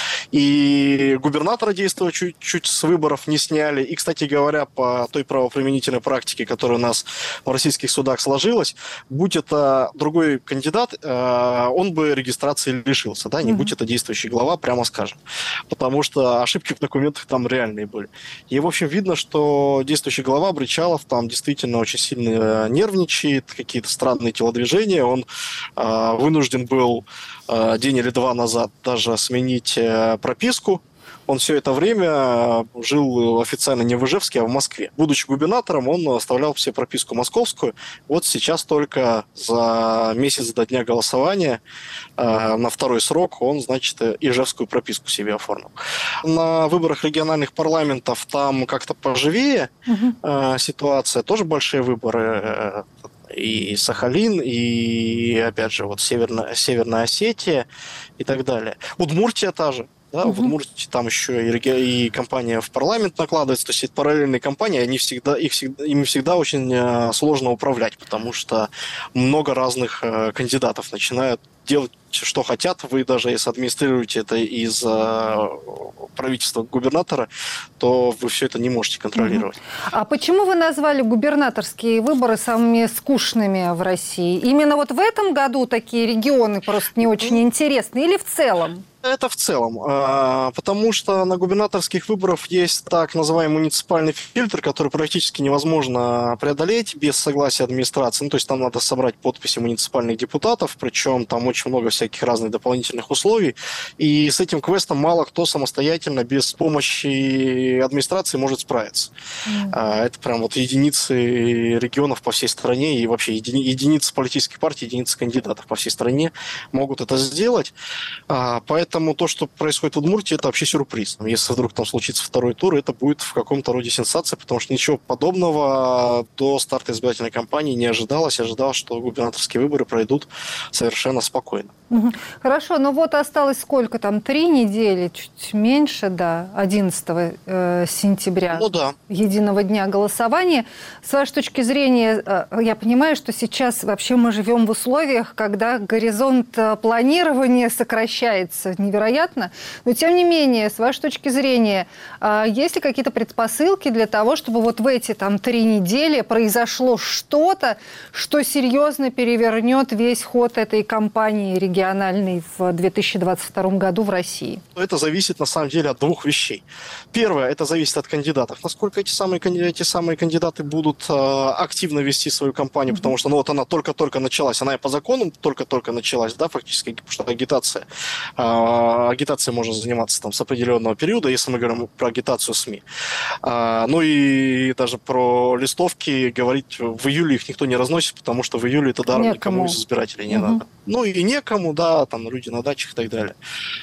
И губернатора действия чуть-чуть с выборов не сняли. И, кстати говоря, по той правоприменительной практике, которая которая у нас в российских судах сложилась, будь это другой кандидат, он бы регистрации лишился, да, не mm-hmm. будь это действующий глава, прямо скажем. Потому что ошибки в документах там реальные были. И, в общем, видно, что действующий глава Бричалов там действительно очень сильно нервничает, какие-то странные телодвижения. Он вынужден был день или два назад даже сменить прописку. Он все это время жил официально не в Ижевске, а в Москве. Будучи губернатором, он оставлял себе прописку московскую. Вот сейчас только за месяц до дня голосования э, на второй срок он, значит, ижевскую прописку себе оформил. На выборах региональных парламентов там как-то поживее э, ситуация. Тоже большие выборы. Э, и Сахалин, и, опять же, вот Северная, Северная Осетия и так далее. Удмуртия та же. Да, угу. В Удмуртии там еще и, и компания в парламент накладывается, то есть это параллельные компании, они всегда, их всегда, ими всегда очень э, сложно управлять, потому что много разных э, кандидатов начинают делать, что хотят. Вы даже если администрируете это из э, правительства губернатора, то вы все это не можете контролировать. А почему вы назвали губернаторские выборы самыми скучными в России? Именно вот в этом году такие регионы просто не очень интересны или в целом? Это в целом, потому что на губернаторских выборах есть так называемый муниципальный фильтр, который практически невозможно преодолеть без согласия администрации. Ну, то есть там надо собрать подписи муниципальных депутатов, причем там очень много всяких разных дополнительных условий. И с этим квестом мало кто самостоятельно без помощи администрации может справиться. Mm. Это прям вот единицы регионов по всей стране и вообще еди... единицы политических партий, единицы кандидатов по всей стране могут это сделать. Поэтому Поэтому то, что происходит в Удмуртии, это вообще сюрприз. Если вдруг там случится второй тур, это будет в каком-то роде сенсация, потому что ничего подобного до старта избирательной кампании не ожидалось. Ожидалось, что губернаторские выборы пройдут совершенно спокойно. Хорошо, но вот осталось сколько там? Три недели, чуть меньше, да, одиннадцатого сентября. Ну да. Единого дня голосования. С вашей точки зрения, я понимаю, что сейчас вообще мы живем в условиях, когда горизонт планирования сокращается невероятно, но тем не менее, с вашей точки зрения, есть ли какие-то предпосылки для того, чтобы вот в эти там три недели произошло что-то, что серьезно перевернет весь ход этой кампании региональной в две тысячи двадцать втором году в России? Это зависит на самом деле от двух вещей. Первое, это зависит от кандидатов. Насколько эти самые, эти самые кандидаты будут э, активно вести свою кампанию, mm-hmm. потому что ну, вот она только-только началась, она и по закону только-только началась, да, фактически, потому что агитация, э, агитацией можно заниматься там с определенного периода, если мы говорим про агитацию СМИ. Э, ну и даже про листовки говорить, в июле их никто не разносит, потому что в июле это даром некому. Никому из избирателей не mm-hmm. надо. Ну и некому, да, там люди на дачах и так далее.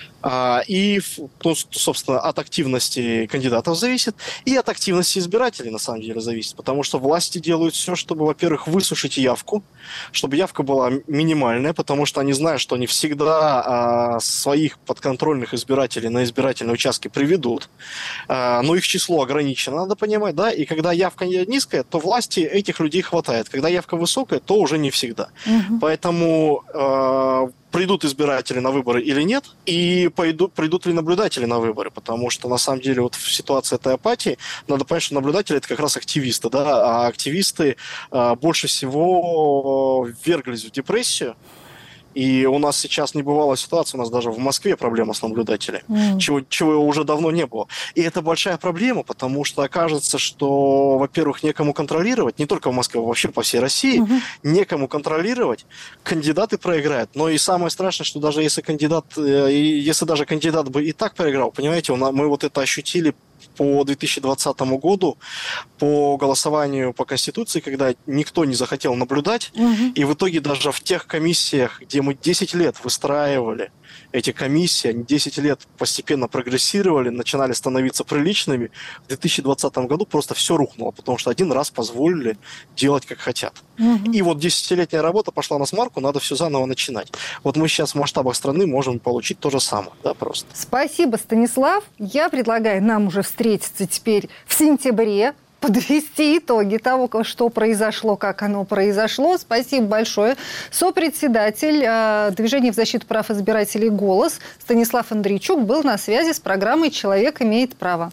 А, и, ну, собственно, от активности кандидатов зависит, и от активности избирателей, на самом деле, зависит. Потому что власти делают все, чтобы, во-первых, высушить явку, чтобы явка была минимальная, потому что они знают, что они всегда а, своих подконтрольных избирателей на избирательные участки приведут. А, но их число ограничено, надо понимать, да, и когда явка низкая, то власти этих людей хватает. Когда явка высокая, то уже не всегда. Угу. Поэтому... А, придут избиратели на выборы или нет, и пойдут, придут ли наблюдатели на выборы, потому что на самом деле вот в ситуации этой апатии надо понять, что наблюдатели это как раз активисты, да, а активисты а, больше всего вверглись в депрессию. И у нас сейчас не бывала ситуация, у нас даже в Москве проблема с наблюдателями, mm. чего, чего уже давно не было. И это большая проблема, потому что окажется, что, во-первых, некому контролировать, не только в Москве, а вообще по всей России, mm-hmm. некому контролировать, кандидаты проиграют. Но и самое страшное, что даже если кандидат, если даже кандидат бы и так проиграл, понимаете, мы вот это ощутили по две тысячи двадцатому году, по голосованию по Конституции, когда никто не захотел наблюдать, угу. и в итоге даже в тех комиссиях, где мы десять лет выстраивали эти комиссии, они десять лет постепенно прогрессировали, начинали становиться приличными, в две тысячи двадцатом году просто все рухнуло, потому что один раз позволили делать как хотят. Угу. И вот десятилетняя работа пошла на смарку, надо все заново начинать. Вот мы сейчас в масштабах страны можем получить то же самое, да, просто. Спасибо, Станислав. Я предлагаю нам уже встретиться теперь в сентябре, подвести итоги того, что произошло, как оно произошло. Спасибо большое. Сопредседатель э, Движения в защиту прав избирателей «Голос» Станислав Андрейчук был на связи с программой «Человек имеет право».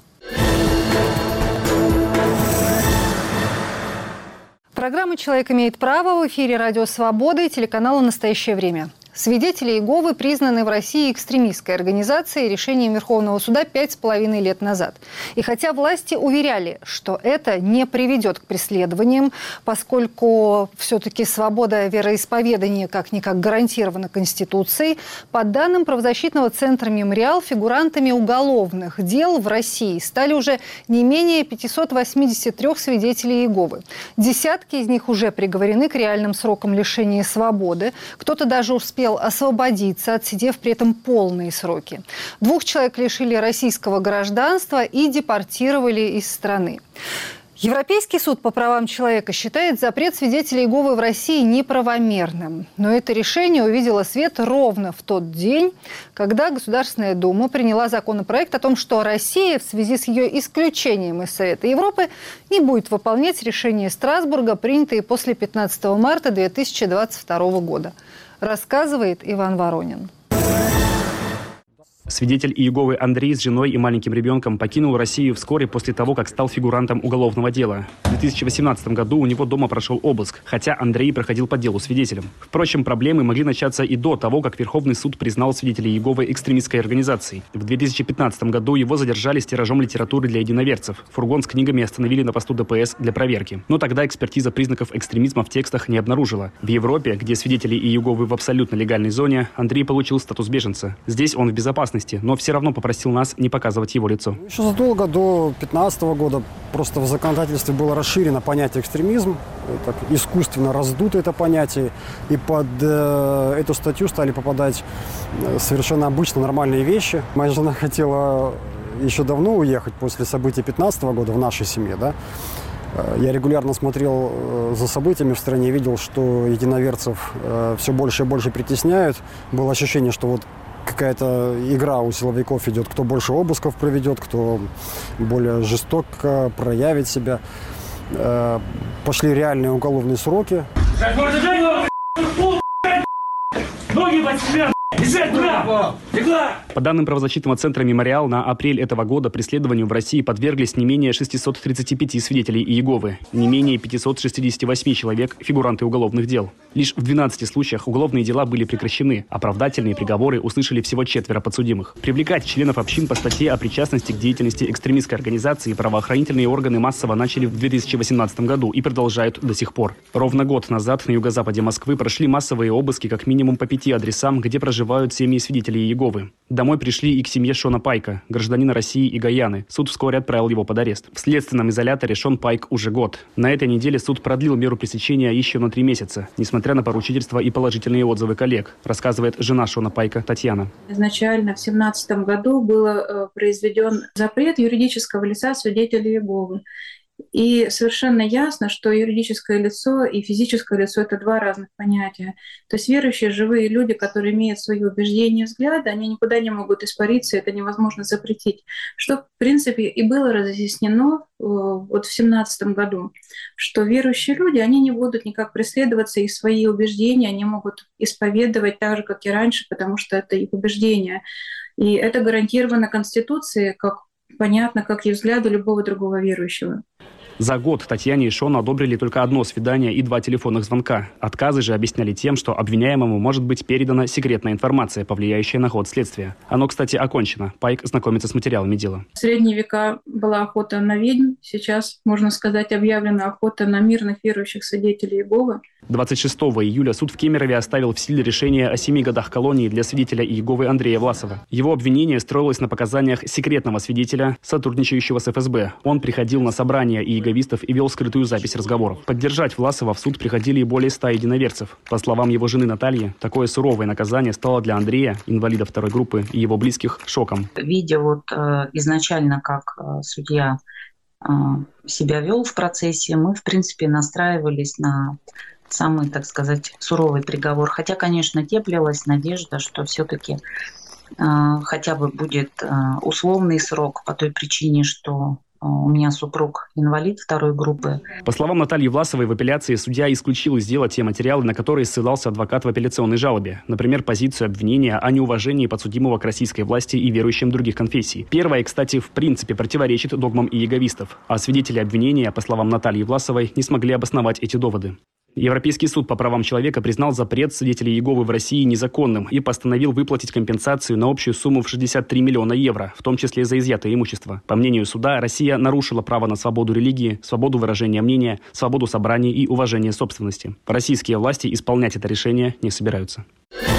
Программа «Человек имеет право» в эфире «Радио Свобода» и телеканала «Настоящее время». Свидетели Иеговы признаны в России экстремистской организацией решением Верховного суда пять с половиной лет назад. И хотя власти уверяли, что это не приведет к преследованиям, поскольку все-таки свобода вероисповедания как-никак гарантирована Конституцией, по данным правозащитного центра «Мемориал», фигурантами уголовных дел в России стали уже не менее пятьсот восемьдесят три свидетелей Иеговы. Десятки из них уже приговорены к реальным срокам лишения свободы. Кто-то даже успел освободиться, отсидев при этом полные сроки. Двух человек лишили российского гражданства и депортировали из страны. Европейский суд по правам человека считает запрет свидетелей Иеговы в России неправомерным. Но это решение увидело свет ровно в тот день, когда Государственная Дума приняла законопроект о том, что Россия в связи с ее исключением из Совета Европы не будет выполнять решения Страсбурга, принятые после пятнадцатого марта две тысячи двадцать второго года. Рассказывает Иван Воронин. Свидетель Иеговы Андрей с женой и маленьким ребенком покинул Россию вскоре после того, как стал фигурантом уголовного дела. В две тысячи восемнадцатом году у него дома прошел обыск, хотя Андрей проходил по делу свидетелем. Впрочем, проблемы могли начаться и до того, как Верховный суд признал свидетелей Иеговы экстремистской организацией. В две тысячи пятнадцатом году его задержали с тиражом литературы для единоверцев. Фургон с книгами остановили на посту ДПС для проверки. Но тогда экспертиза признаков экстремизма в текстах не обнаружила. В Европе, где свидетели Иеговы в абсолютно легальной зоне, Андрей получил статус беженца. Здесь он в безопасности, но все равно попросил нас не показывать его лицо. Еще задолго до две тысячи пятнадцатого года просто в законодательстве было расширено понятие экстремизм. Так, искусственно раздуто это понятие. И под э, эту статью стали попадать совершенно обычные нормальные вещи. Моя жена хотела еще давно уехать после событий две тысячи пятнадцатого года в нашей семье. Да? Я регулярно смотрел за событиями в стране, видел, что единоверцев э, все больше и больше притесняют. Было ощущение, что вот какая-то игра у силовиков идет, кто больше обысков проведет, кто более жестоко проявит себя. Э, пошли реальные уголовные сроки. По данным правозащитного центра «Мемориал», на апрель этого года преследованию в России подверглись не менее шестисот тридцати пяти свидетелей Иеговы, не менее пятисот шестидесяти восьми человек – фигуранты уголовных дел. Лишь в двенадцати случаях уголовные дела были прекращены. Оправдательные приговоры услышали всего четверо подсудимых. Привлекать членов общин по статье о причастности к деятельности экстремистской организации правоохранительные органы массово начали в две тысячи восемнадцатом году и продолжают до сих пор. Ровно год назад на юго-западе Москвы прошли массовые обыски как минимум по пяти адресам, где проживают семьи свидетелей Иеговы. Домой пришли и к семье Шона Пайка, гражданина России и Гаяны. Суд вскоре отправил его под арест. В следственном изоляторе Шон Пайк уже год. На этой неделе суд продлил меру пресечения еще на три месяца, несмотря на поручительство и положительные отзывы коллег, рассказывает жена Шона Пайка Татьяна. Изначально в две тысячи семнадцатом году был произведен запрет юридического лица свидетелей Иеговы. И совершенно ясно, что юридическое лицо и физическое лицо — это два разных понятия. То есть верующие, живые люди, которые имеют свои убеждения и взгляды, они никуда не могут испариться, это невозможно запретить. Что, в принципе, и было разъяснено вот в семнадцатом году, что верующие люди, они не будут никак преследоваться, и свои убеждения они могут исповедовать так же, как и раньше, потому что это их убеждения. И это гарантировано Конституцией, как понятно, как и взгляды любого другого верующего. За год Татьяне и Шону одобрили только одно свидание и два телефонных звонка. Отказы же объясняли тем, что обвиняемому может быть передана секретная информация, повлияющая на ход следствия. Оно, кстати, окончено. Пайк знакомится с материалами дела. В средние века была охота на ведьм. Сейчас, можно сказать, объявлена охота на мирных верующих свидетелей Иеговы. двадцать шестого июля суд в Кемерове оставил в силе решение о семи годах колонии для свидетеля Иеговы Андрея Власова. Его обвинение строилось на показаниях секретного свидетеля, сотрудничающего с эф эс бэ. Он приходил на собрания иеговистов и вел скрытую запись разговоров. Поддержать Власова в суд приходили и более ста единоверцев. По словам его жены Натальи, такое суровое наказание стало для Андрея, инвалида второй группы, и его близких шоком. Видя вот э, изначально, как э, судья э, себя вел в процессе, мы, в принципе, настраивались на самый, так сказать, суровый приговор. Хотя, конечно, теплилась надежда, что все-таки э, хотя бы будет э, условный срок по той причине, что у меня супруг инвалид второй группы. По словам Натальи Власовой, в апелляции судья исключил из дела те материалы, на которые ссылался адвокат в апелляционной жалобе. Например, позицию обвинения о неуважении подсудимого к российской власти и верующим других конфессий. Первое, кстати, в принципе противоречит догмам иеговистов. А свидетели обвинения, по словам Натальи Власовой, не смогли обосновать эти доводы. Европейский суд по правам человека признал запрет свидетелей Иеговы в России незаконным и постановил выплатить компенсацию на общую сумму в шестьдесят три миллиона евро, в том числе за изъятое имущество. По мнению суда, Россия нарушила право на свободу религии, свободу выражения мнения, свободу собраний и уважение собственности. Российские власти исполнять это решение не собираются.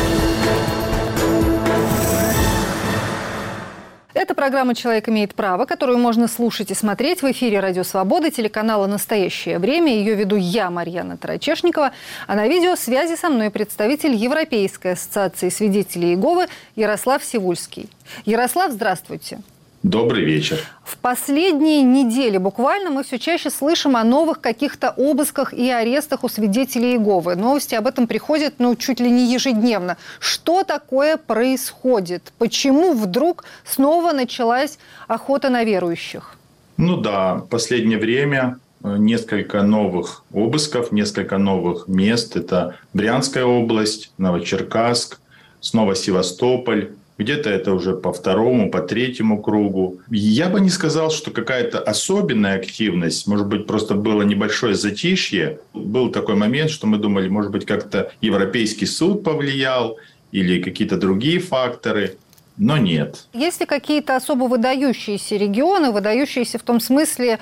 Это программа «Человек имеет право», которую можно слушать и смотреть в эфире «Радио Свобода», телеканала «Настоящее время». Ее веду я, Марьяна Тарачешникова. А на видеосвязи со мной представитель Европейской ассоциации свидетелей Иеговы Ярослав Сивульский. Ярослав, здравствуйте. Добрый вечер. В последние недели буквально мы все чаще слышим о новых каких-то обысках и арестах у свидетелей Иеговы. Новости об этом приходят ну, чуть ли не ежедневно. Что такое происходит? Почему вдруг снова началась охота на верующих? Ну да, в последнее время несколько новых обысков, несколько новых мест. Это Брянская область, Новочеркасск, снова Севастополь. Где-то это уже по второму, по третьему кругу. Я бы не сказал, что какая-то особенная активность. Может быть, просто было небольшое затишье. Был такой момент, что мы думали, может быть, как-то Европейский суд повлиял или какие-то другие факторы. Но нет. Есть ли какие-то особо выдающиеся регионы, выдающиеся в том смысле,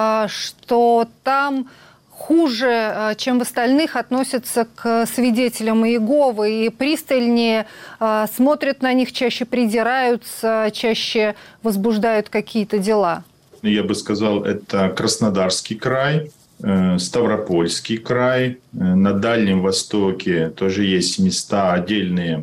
что там хуже, чем в остальных, относятся к свидетелям Иеговы и пристальнее э, смотрят на них, чаще придираются, чаще возбуждают какие-то дела? Я бы сказал, это Краснодарский край, э, Ставропольский край. Э, на Дальнем Востоке тоже есть места отдельные.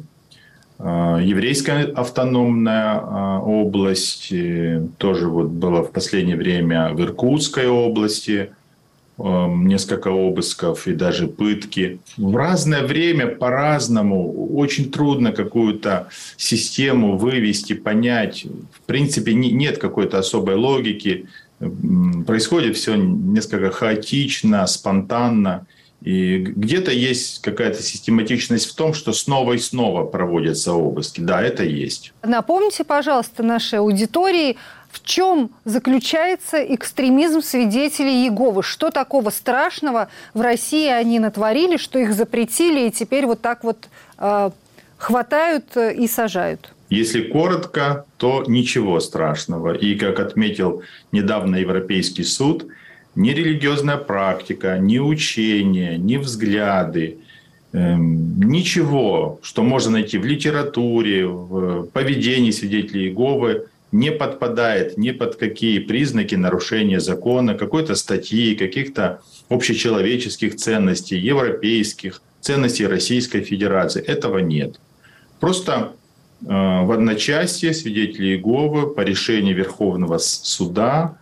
Э, Еврейская автономная э, область, э, тоже вот было в последнее время в Иркутской области. Несколько обысков и даже пытки. В разное время по-разному. Очень трудно какую-то систему вывести, понять. В принципе, нет какой-то особой логики. Происходит все несколько хаотично, спонтанно. И где-то есть какая-то систематичность в том, что снова и снова проводятся обыски. Да, это есть. Напомните, пожалуйста, нашей аудитории, в чем заключается экстремизм свидетелей Иеговы? Что такого страшного в России они натворили, что их запретили и теперь вот так вот э, хватают и сажают? Если коротко, то ничего страшного. И, как отметил недавно Европейский суд, ни религиозная практика, ни учение, ни взгляды, эм, ничего, что можно найти в литературе, в поведении свидетелей Иеговы, не подпадает ни под какие признаки нарушения закона, какой-то статьи, каких-то общечеловеческих ценностей, европейских ценностей Российской Федерации. Этого нет. Просто э, в одночасье свидетели Иеговы по решению Верховного суда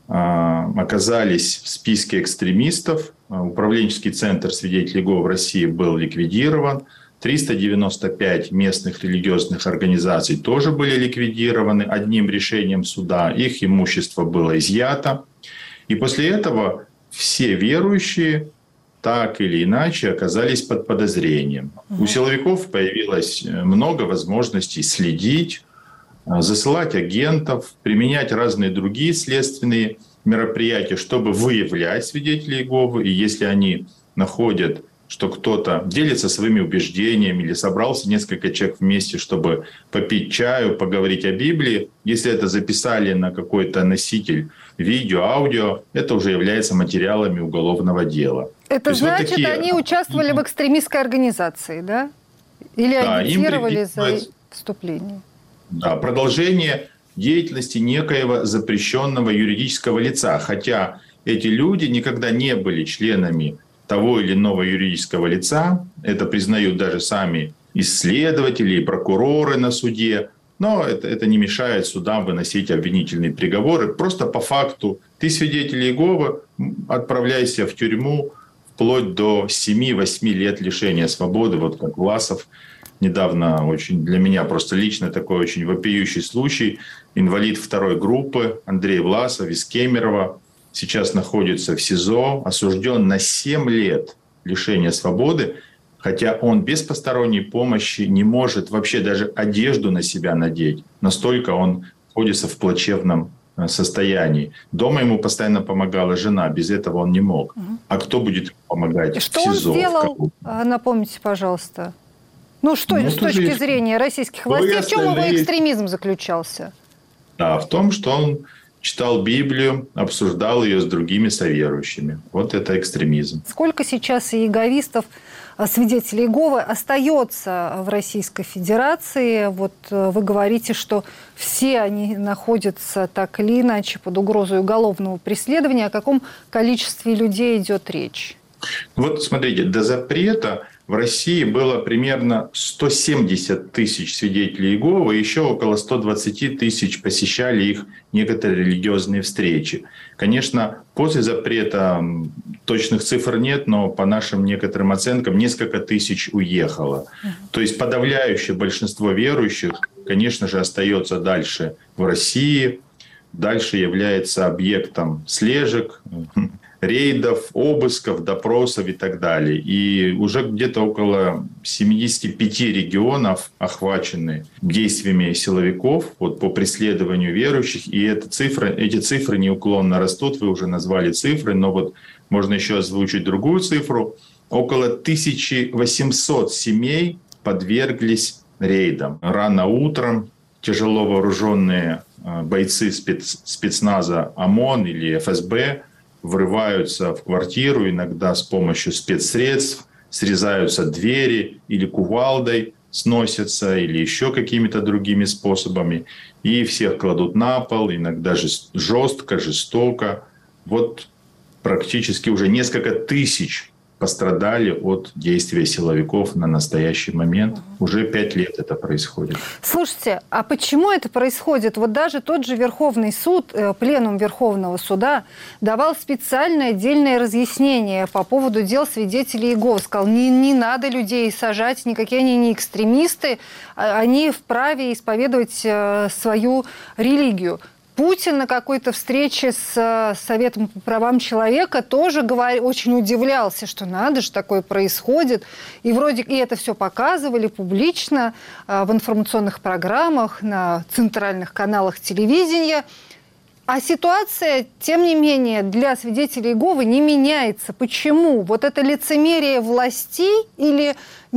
оказались в списке экстремистов. Управленческий центр свидетелей Иеговы в России был ликвидирован. триста девяносто пять местных религиозных организаций тоже были ликвидированы одним решением суда. Их имущество было изъято. И после этого все верующие так или иначе оказались под подозрением. Угу. У силовиков появилось много возможностей следить, засылать агентов, применять разные другие следственные мероприятия, чтобы выявлять свидетелей Иеговы. И если они находят, что кто-то делится своими убеждениями или собрался несколько человек вместе, чтобы попить чаю, поговорить о Библии, если это записали на какой-то носитель видео, аудио, это уже является материалами уголовного дела. Это значит, вот такие... они участвовали в экстремистской организации, да? Или да, агитировали за вступление? Да, продолжение деятельности некоего запрещенного юридического лица. Хотя эти люди никогда не были членами того или иного юридического лица. Это признают даже сами исследователи и прокуроры на суде. Но это, это не мешает судам выносить обвинительные приговоры. Просто по факту ты свидетель Иеговы, отправляйся в тюрьму вплоть до семи-восьми лет лишения свободы. Вот как Власов недавно, очень для меня просто лично такой очень вопиющий случай. Инвалид второй группы Андрей Власов из Кемерово сейчас находится в СИЗО, осужден на семь лет лишения свободы, хотя он без посторонней помощи не может вообще даже одежду на себя надеть. Настолько он находится в плачевном состоянии. Дома ему постоянно помогала жена, без этого он не мог. А кто будет помогать? Что в СИЗО? Он сделал, напомните, пожалуйста. Ну что, ну, с точки есть... зрения российских властей, в чем его экстремизм заключался? Да, в том, что он читал Библию, обсуждал ее с другими соверующими. Вот это экстремизм. Сколько сейчас иеговистов, свидетелей Иеговы, остается в Российской Федерации? Вот вы говорите, что все они находятся так или иначе под угрозой уголовного преследования. О каком количестве людей идет речь? Вот смотрите, до запрета в России было примерно сто семьдесят тысяч свидетелей Иеговы, еще около сто двадцать тысяч посещали их некоторые религиозные встречи. Конечно, после запрета точных цифр нет, но по нашим некоторым оценкам несколько тысяч уехало. То есть подавляющее большинство верующих, конечно же, остается дальше в России, дальше является объектом слежек, рейдов, обысков, допросов и так далее. И уже где-то около семидесяти пяти регионов охвачены действиями силовиков вот, по преследованию верующих. И эта цифра, эти цифры неуклонно растут. Вы уже назвали цифры, но вот можно еще озвучить другую цифру. Около тысяча восемьсот семей подверглись рейдам. Рано утром тяжело вооруженные бойцы спец, спецназа ОМОН или эф эс бэ врываются в квартиру, иногда с помощью спецсредств, срезаются двери или кувалдой сносятся, или еще какими-то другими способами. И всех кладут на пол, иногда жестко, жестоко. Вот практически уже несколько тысяч пострадали от действия силовиков на настоящий момент. Уже пять лет это происходит. Слушайте, а почему это происходит? Вот даже тот же Верховный суд, пленум Верховного суда давал специальное отдельное разъяснение по поводу дел свидетелей Иеговы. Сказал, не, не надо людей сажать, никакие они не экстремисты, они вправе исповедовать свою религию. Путин на какой-то встрече с Советом по правам человека тоже говор... очень удивлялся, что надо же, такое происходит. И вроде и это все показывали публично в информационных программах, на центральных каналах телевидения. А ситуация, тем не менее, для свидетелей Иеговы не меняется. Почему? Вот это лицемерие властей или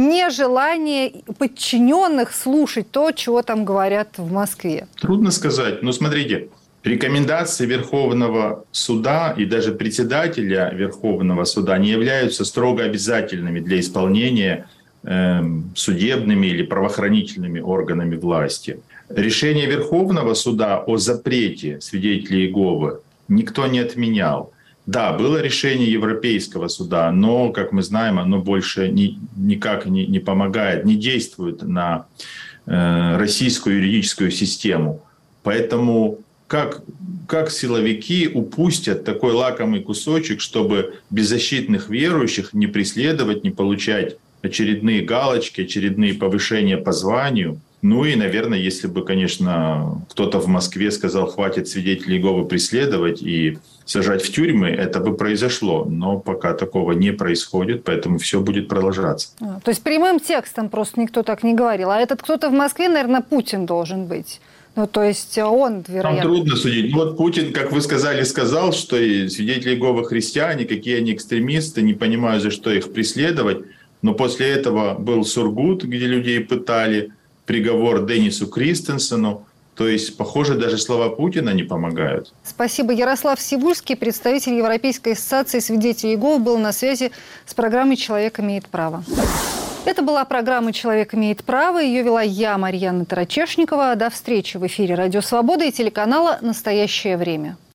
нежелание подчиненных слушать то, чего там говорят в Москве? Трудно сказать. Но смотрите, рекомендации Верховного суда и даже председателя Верховного суда не являются строго обязательными для исполнения э, судебными или правоохранительными органами власти. Решение Верховного суда о запрете свидетелей Иеговы никто не отменял. Да, было решение Европейского суда, но, как мы знаем, оно больше ни, никак не, не помогает, не действует на э, российскую юридическую систему. Поэтому как, как силовики упустят такой лакомый кусочек, чтобы беззащитных верующих не преследовать, не получать очередные галочки, очередные повышения по званию. Ну и, наверное, если бы, конечно, кто-то в Москве сказал, хватит свидетелей Иеговы преследовать и сажать в тюрьмы, это бы произошло. Но пока такого не происходит, поэтому все будет продолжаться. А, то есть прямым текстом просто никто так не говорил. А этот кто-то в Москве, наверное, Путин должен быть. Ну, то есть он, вероятно... Там трудно судить. Вот Путин, как вы сказали, сказал, что свидетели Иеговы христиане, какие они экстремисты, не понимаю, за что их преследовать. Но после этого был Сургут, где людей пытали, приговор Денису Кристенсену. То есть, похоже, даже слова Путина не помогают. Спасибо. Ярослав Сивульский, представитель Европейской ассоциации свидетелей Иеговы, был на связи с программой «Человек имеет право». Это была программа «Человек имеет право». Ее вела я, Марьяна Тарачешникова. До встречи в эфире «Радио Свобода» и телеканала «Настоящее время».